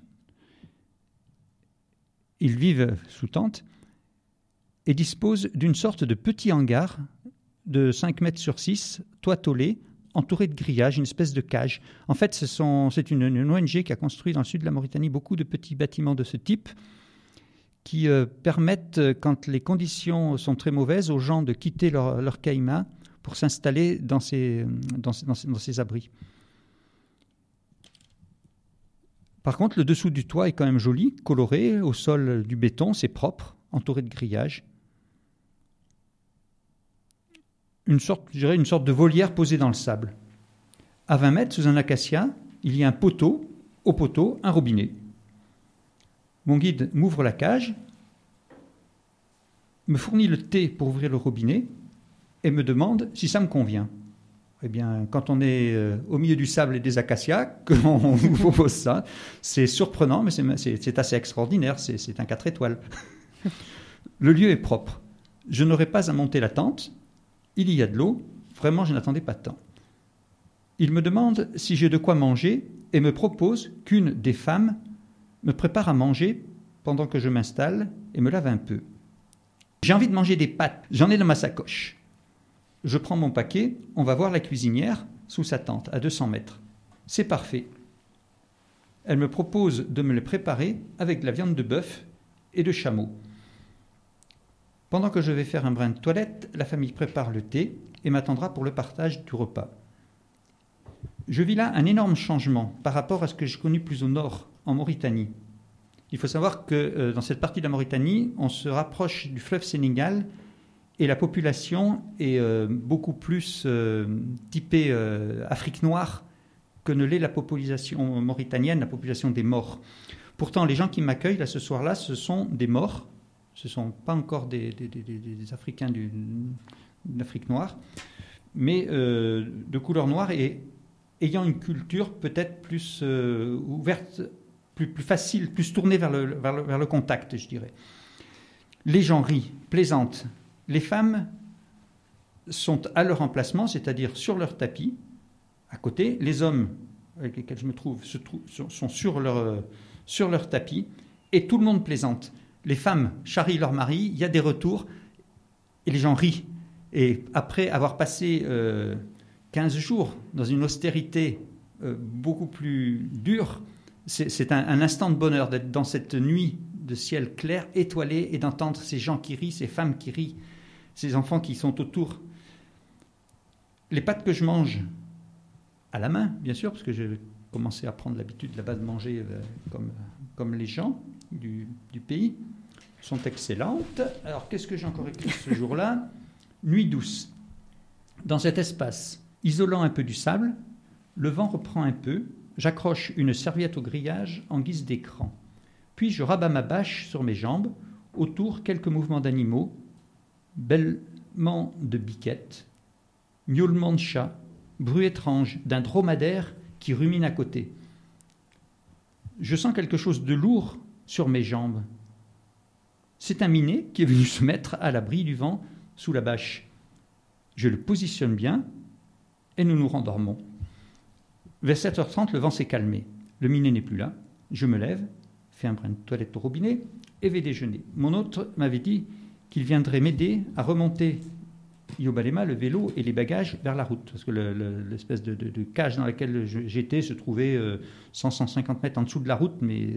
[SPEAKER 3] Ils vivent sous tente et disposent d'une sorte de petit hangar de 5 mètres sur 6, toit tôlé, entouré de grillages, une espèce de cage. En fait, c'est une ONG qui a construit dans le sud de la Mauritanie beaucoup de petits bâtiments de ce type qui permettent, quand les conditions sont très mauvaises, aux gens de quitter leur caïma pour s'installer dans ces abris. Par contre, le dessous du toit est quand même joli, coloré, au sol du béton, c'est propre, entouré de grillages. Une sorte de volière posée dans le sable. À 20 mètres, sous un acacia, il y a un poteau, au poteau, un robinet. Mon guide m'ouvre la cage, me fournit le thé pour ouvrir le robinet et me demande si ça me convient. Eh bien, quand on est au milieu du sable et des acacias, qu'on nous propose ça, c'est surprenant, mais c'est assez extraordinaire, c'est un 4 étoiles. Le lieu est propre. Je n'aurai pas à monter la tente, il y a de l'eau, vraiment je n'attendais pas tant. Il me demande si j'ai de quoi manger et me propose qu'une des femmes me prépare à manger pendant que je m'installe et me lave un peu. J'ai envie de manger des pâtes, j'en ai dans ma sacoche. Je prends mon paquet, on va voir la cuisinière sous sa tente, à 200 mètres. C'est parfait. Elle me propose de me le préparer avec de la viande de bœuf et de chameau. Pendant que je vais faire un brin de toilette, la famille prépare le thé et m'attendra pour le partage du repas. Je vis là un énorme changement par rapport à ce que j'ai connu plus au nord, en Mauritanie. Il faut savoir que dans cette partie de la Mauritanie, on se rapproche du fleuve Sénégal et la population est beaucoup plus typée Afrique noire que ne l'est la population mauritanienne, la population des Maures. Pourtant, les gens qui m'accueillent là, ce soir-là, ce sont des Maures, ce ne sont pas encore des Africains d'Afrique noire, mais de couleur noire et ayant une culture peut-être plus ouverte plus facile, plus tourné vers le contact, je dirais. Les gens rient, plaisantent. Les femmes sont à leur emplacement, c'est-à-dire sur leur tapis, à côté. Les hommes avec lesquels je me trouve sont sur leur tapis, et tout le monde plaisante. Les femmes charrient leur mari, il y a des retours, et les gens rient. Et après avoir passé 15 jours dans une austérité beaucoup plus dure, c'est un instant de bonheur d'être dans cette nuit de ciel clair, étoilé, et d'entendre ces gens qui rient, ces femmes qui rient, ces enfants qui sont autour. Les pâtes que je mange à la main, bien sûr, parce que j'ai commencé à prendre l'habitude là-bas de manger comme les gens du pays, sont excellentes. Alors, qu'est-ce que j'ai encore écrit ce jour-là ? Nuit douce. Dans cet espace, isolant un peu du sable, le vent reprend un peu, j'accroche une serviette au grillage en guise d'écran. Puis je rabats ma bâche sur mes jambes, autour quelques mouvements d'animaux, bêlements de biquettes, miaulements de chats, bruit étrange d'un dromadaire qui rumine à côté. Je sens quelque chose de lourd sur mes jambes. C'est un minet qui est venu se mettre à l'abri du vent sous la bâche. Je le positionne bien et nous nous rendormons. Vers 7h30, le vent s'est calmé. Le minet n'est plus là. Je me lève, fais un brin de toilette au robinet et vais déjeuner. Mon hôte m'avait dit qu'il viendrait m'aider à remonter Yobalema, le vélo et les bagages vers la route. Parce que l'espèce de cage dans laquelle j'étais se trouvait 100-150 mètres en dessous de la route, mais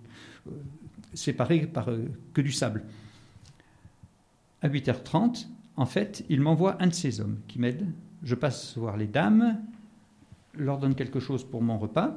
[SPEAKER 3] séparé par que du sable. À 8h30, en fait, il m'envoie un de ses hommes qui m'aide. Je passe voir les dames, leur donne quelque chose pour mon repas.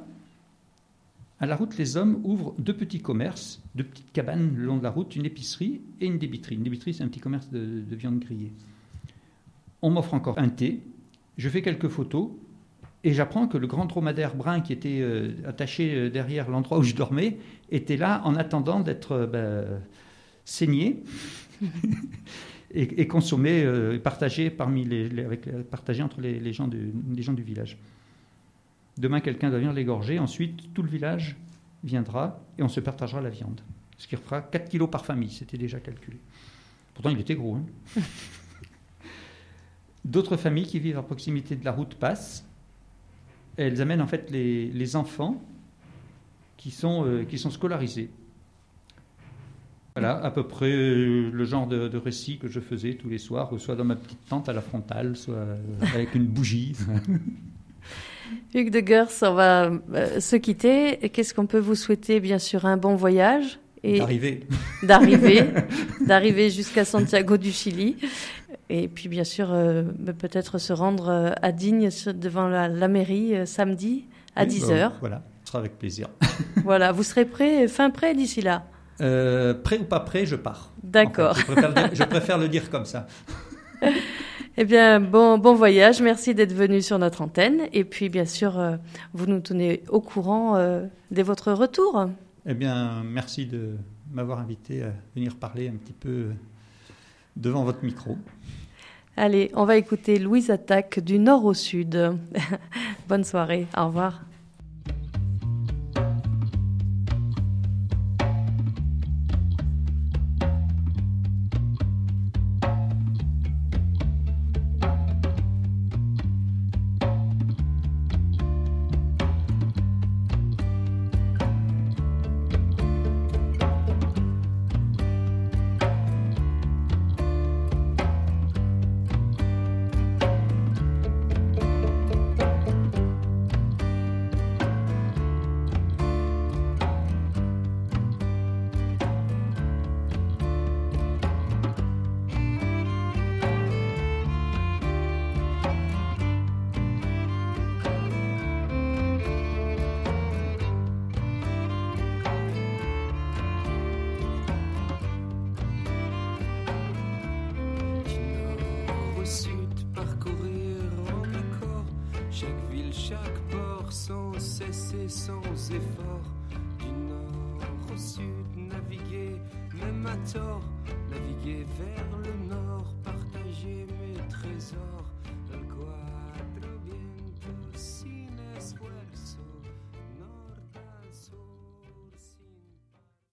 [SPEAKER 3] À la route, les hommes ouvrent 2 petits commerces, 2 petites cabanes le long de la route, une épicerie et une débiterie. Une débiterie, c'est un petit commerce de viande grillée. On m'offre encore un thé, je fais quelques photos et j'apprends que le grand dromadaire brun qui était attaché derrière l'endroit où je dormais était là en attendant d'être saigné et consommé, partagé, partagé entre les gens du village. Demain, quelqu'un doit venir l'égorger, ensuite tout le village viendra et on se partagera la viande. Ce qui fera 4 kilos par famille, c'était déjà calculé. Pourtant, il était gros. Hein. D'autres familles qui vivent à proximité de la route passent. Elles amènent en fait les enfants qui sont scolarisés. Voilà, à peu près le genre de récit que je faisais tous les soirs, soit dans ma petite tente à la frontale, soit avec une bougie.
[SPEAKER 2] Hugues de Gers, on va se quitter. Qu'est-ce qu'on peut vous souhaiter ? Bien sûr, un bon voyage. Et d'arriver jusqu'à Santiago du Chili. Et puis, bien sûr, peut-être se rendre à Digne devant la mairie samedi à 10h.
[SPEAKER 3] Voilà, ce sera avec plaisir.
[SPEAKER 2] Voilà, vous serez fin prêt d'ici là ?
[SPEAKER 3] Prêt ou pas prêt, je pars.
[SPEAKER 2] D'accord.
[SPEAKER 3] En fait, je préfère le dire comme ça.
[SPEAKER 2] Eh bien, bon voyage. Merci d'être venu sur notre antenne. Et puis, bien sûr, vous nous tenez au courant dès votre retour.
[SPEAKER 3] Eh bien, merci de m'avoir invité à venir parler un petit peu devant votre micro.
[SPEAKER 2] Allez, on va écouter Louise Attaque du nord au sud. Bonne soirée, au revoir.
[SPEAKER 5] sans cesser, sans effort, du nord au sud, naviguer, même à tort, naviguer vers le nord, partager mes trésors.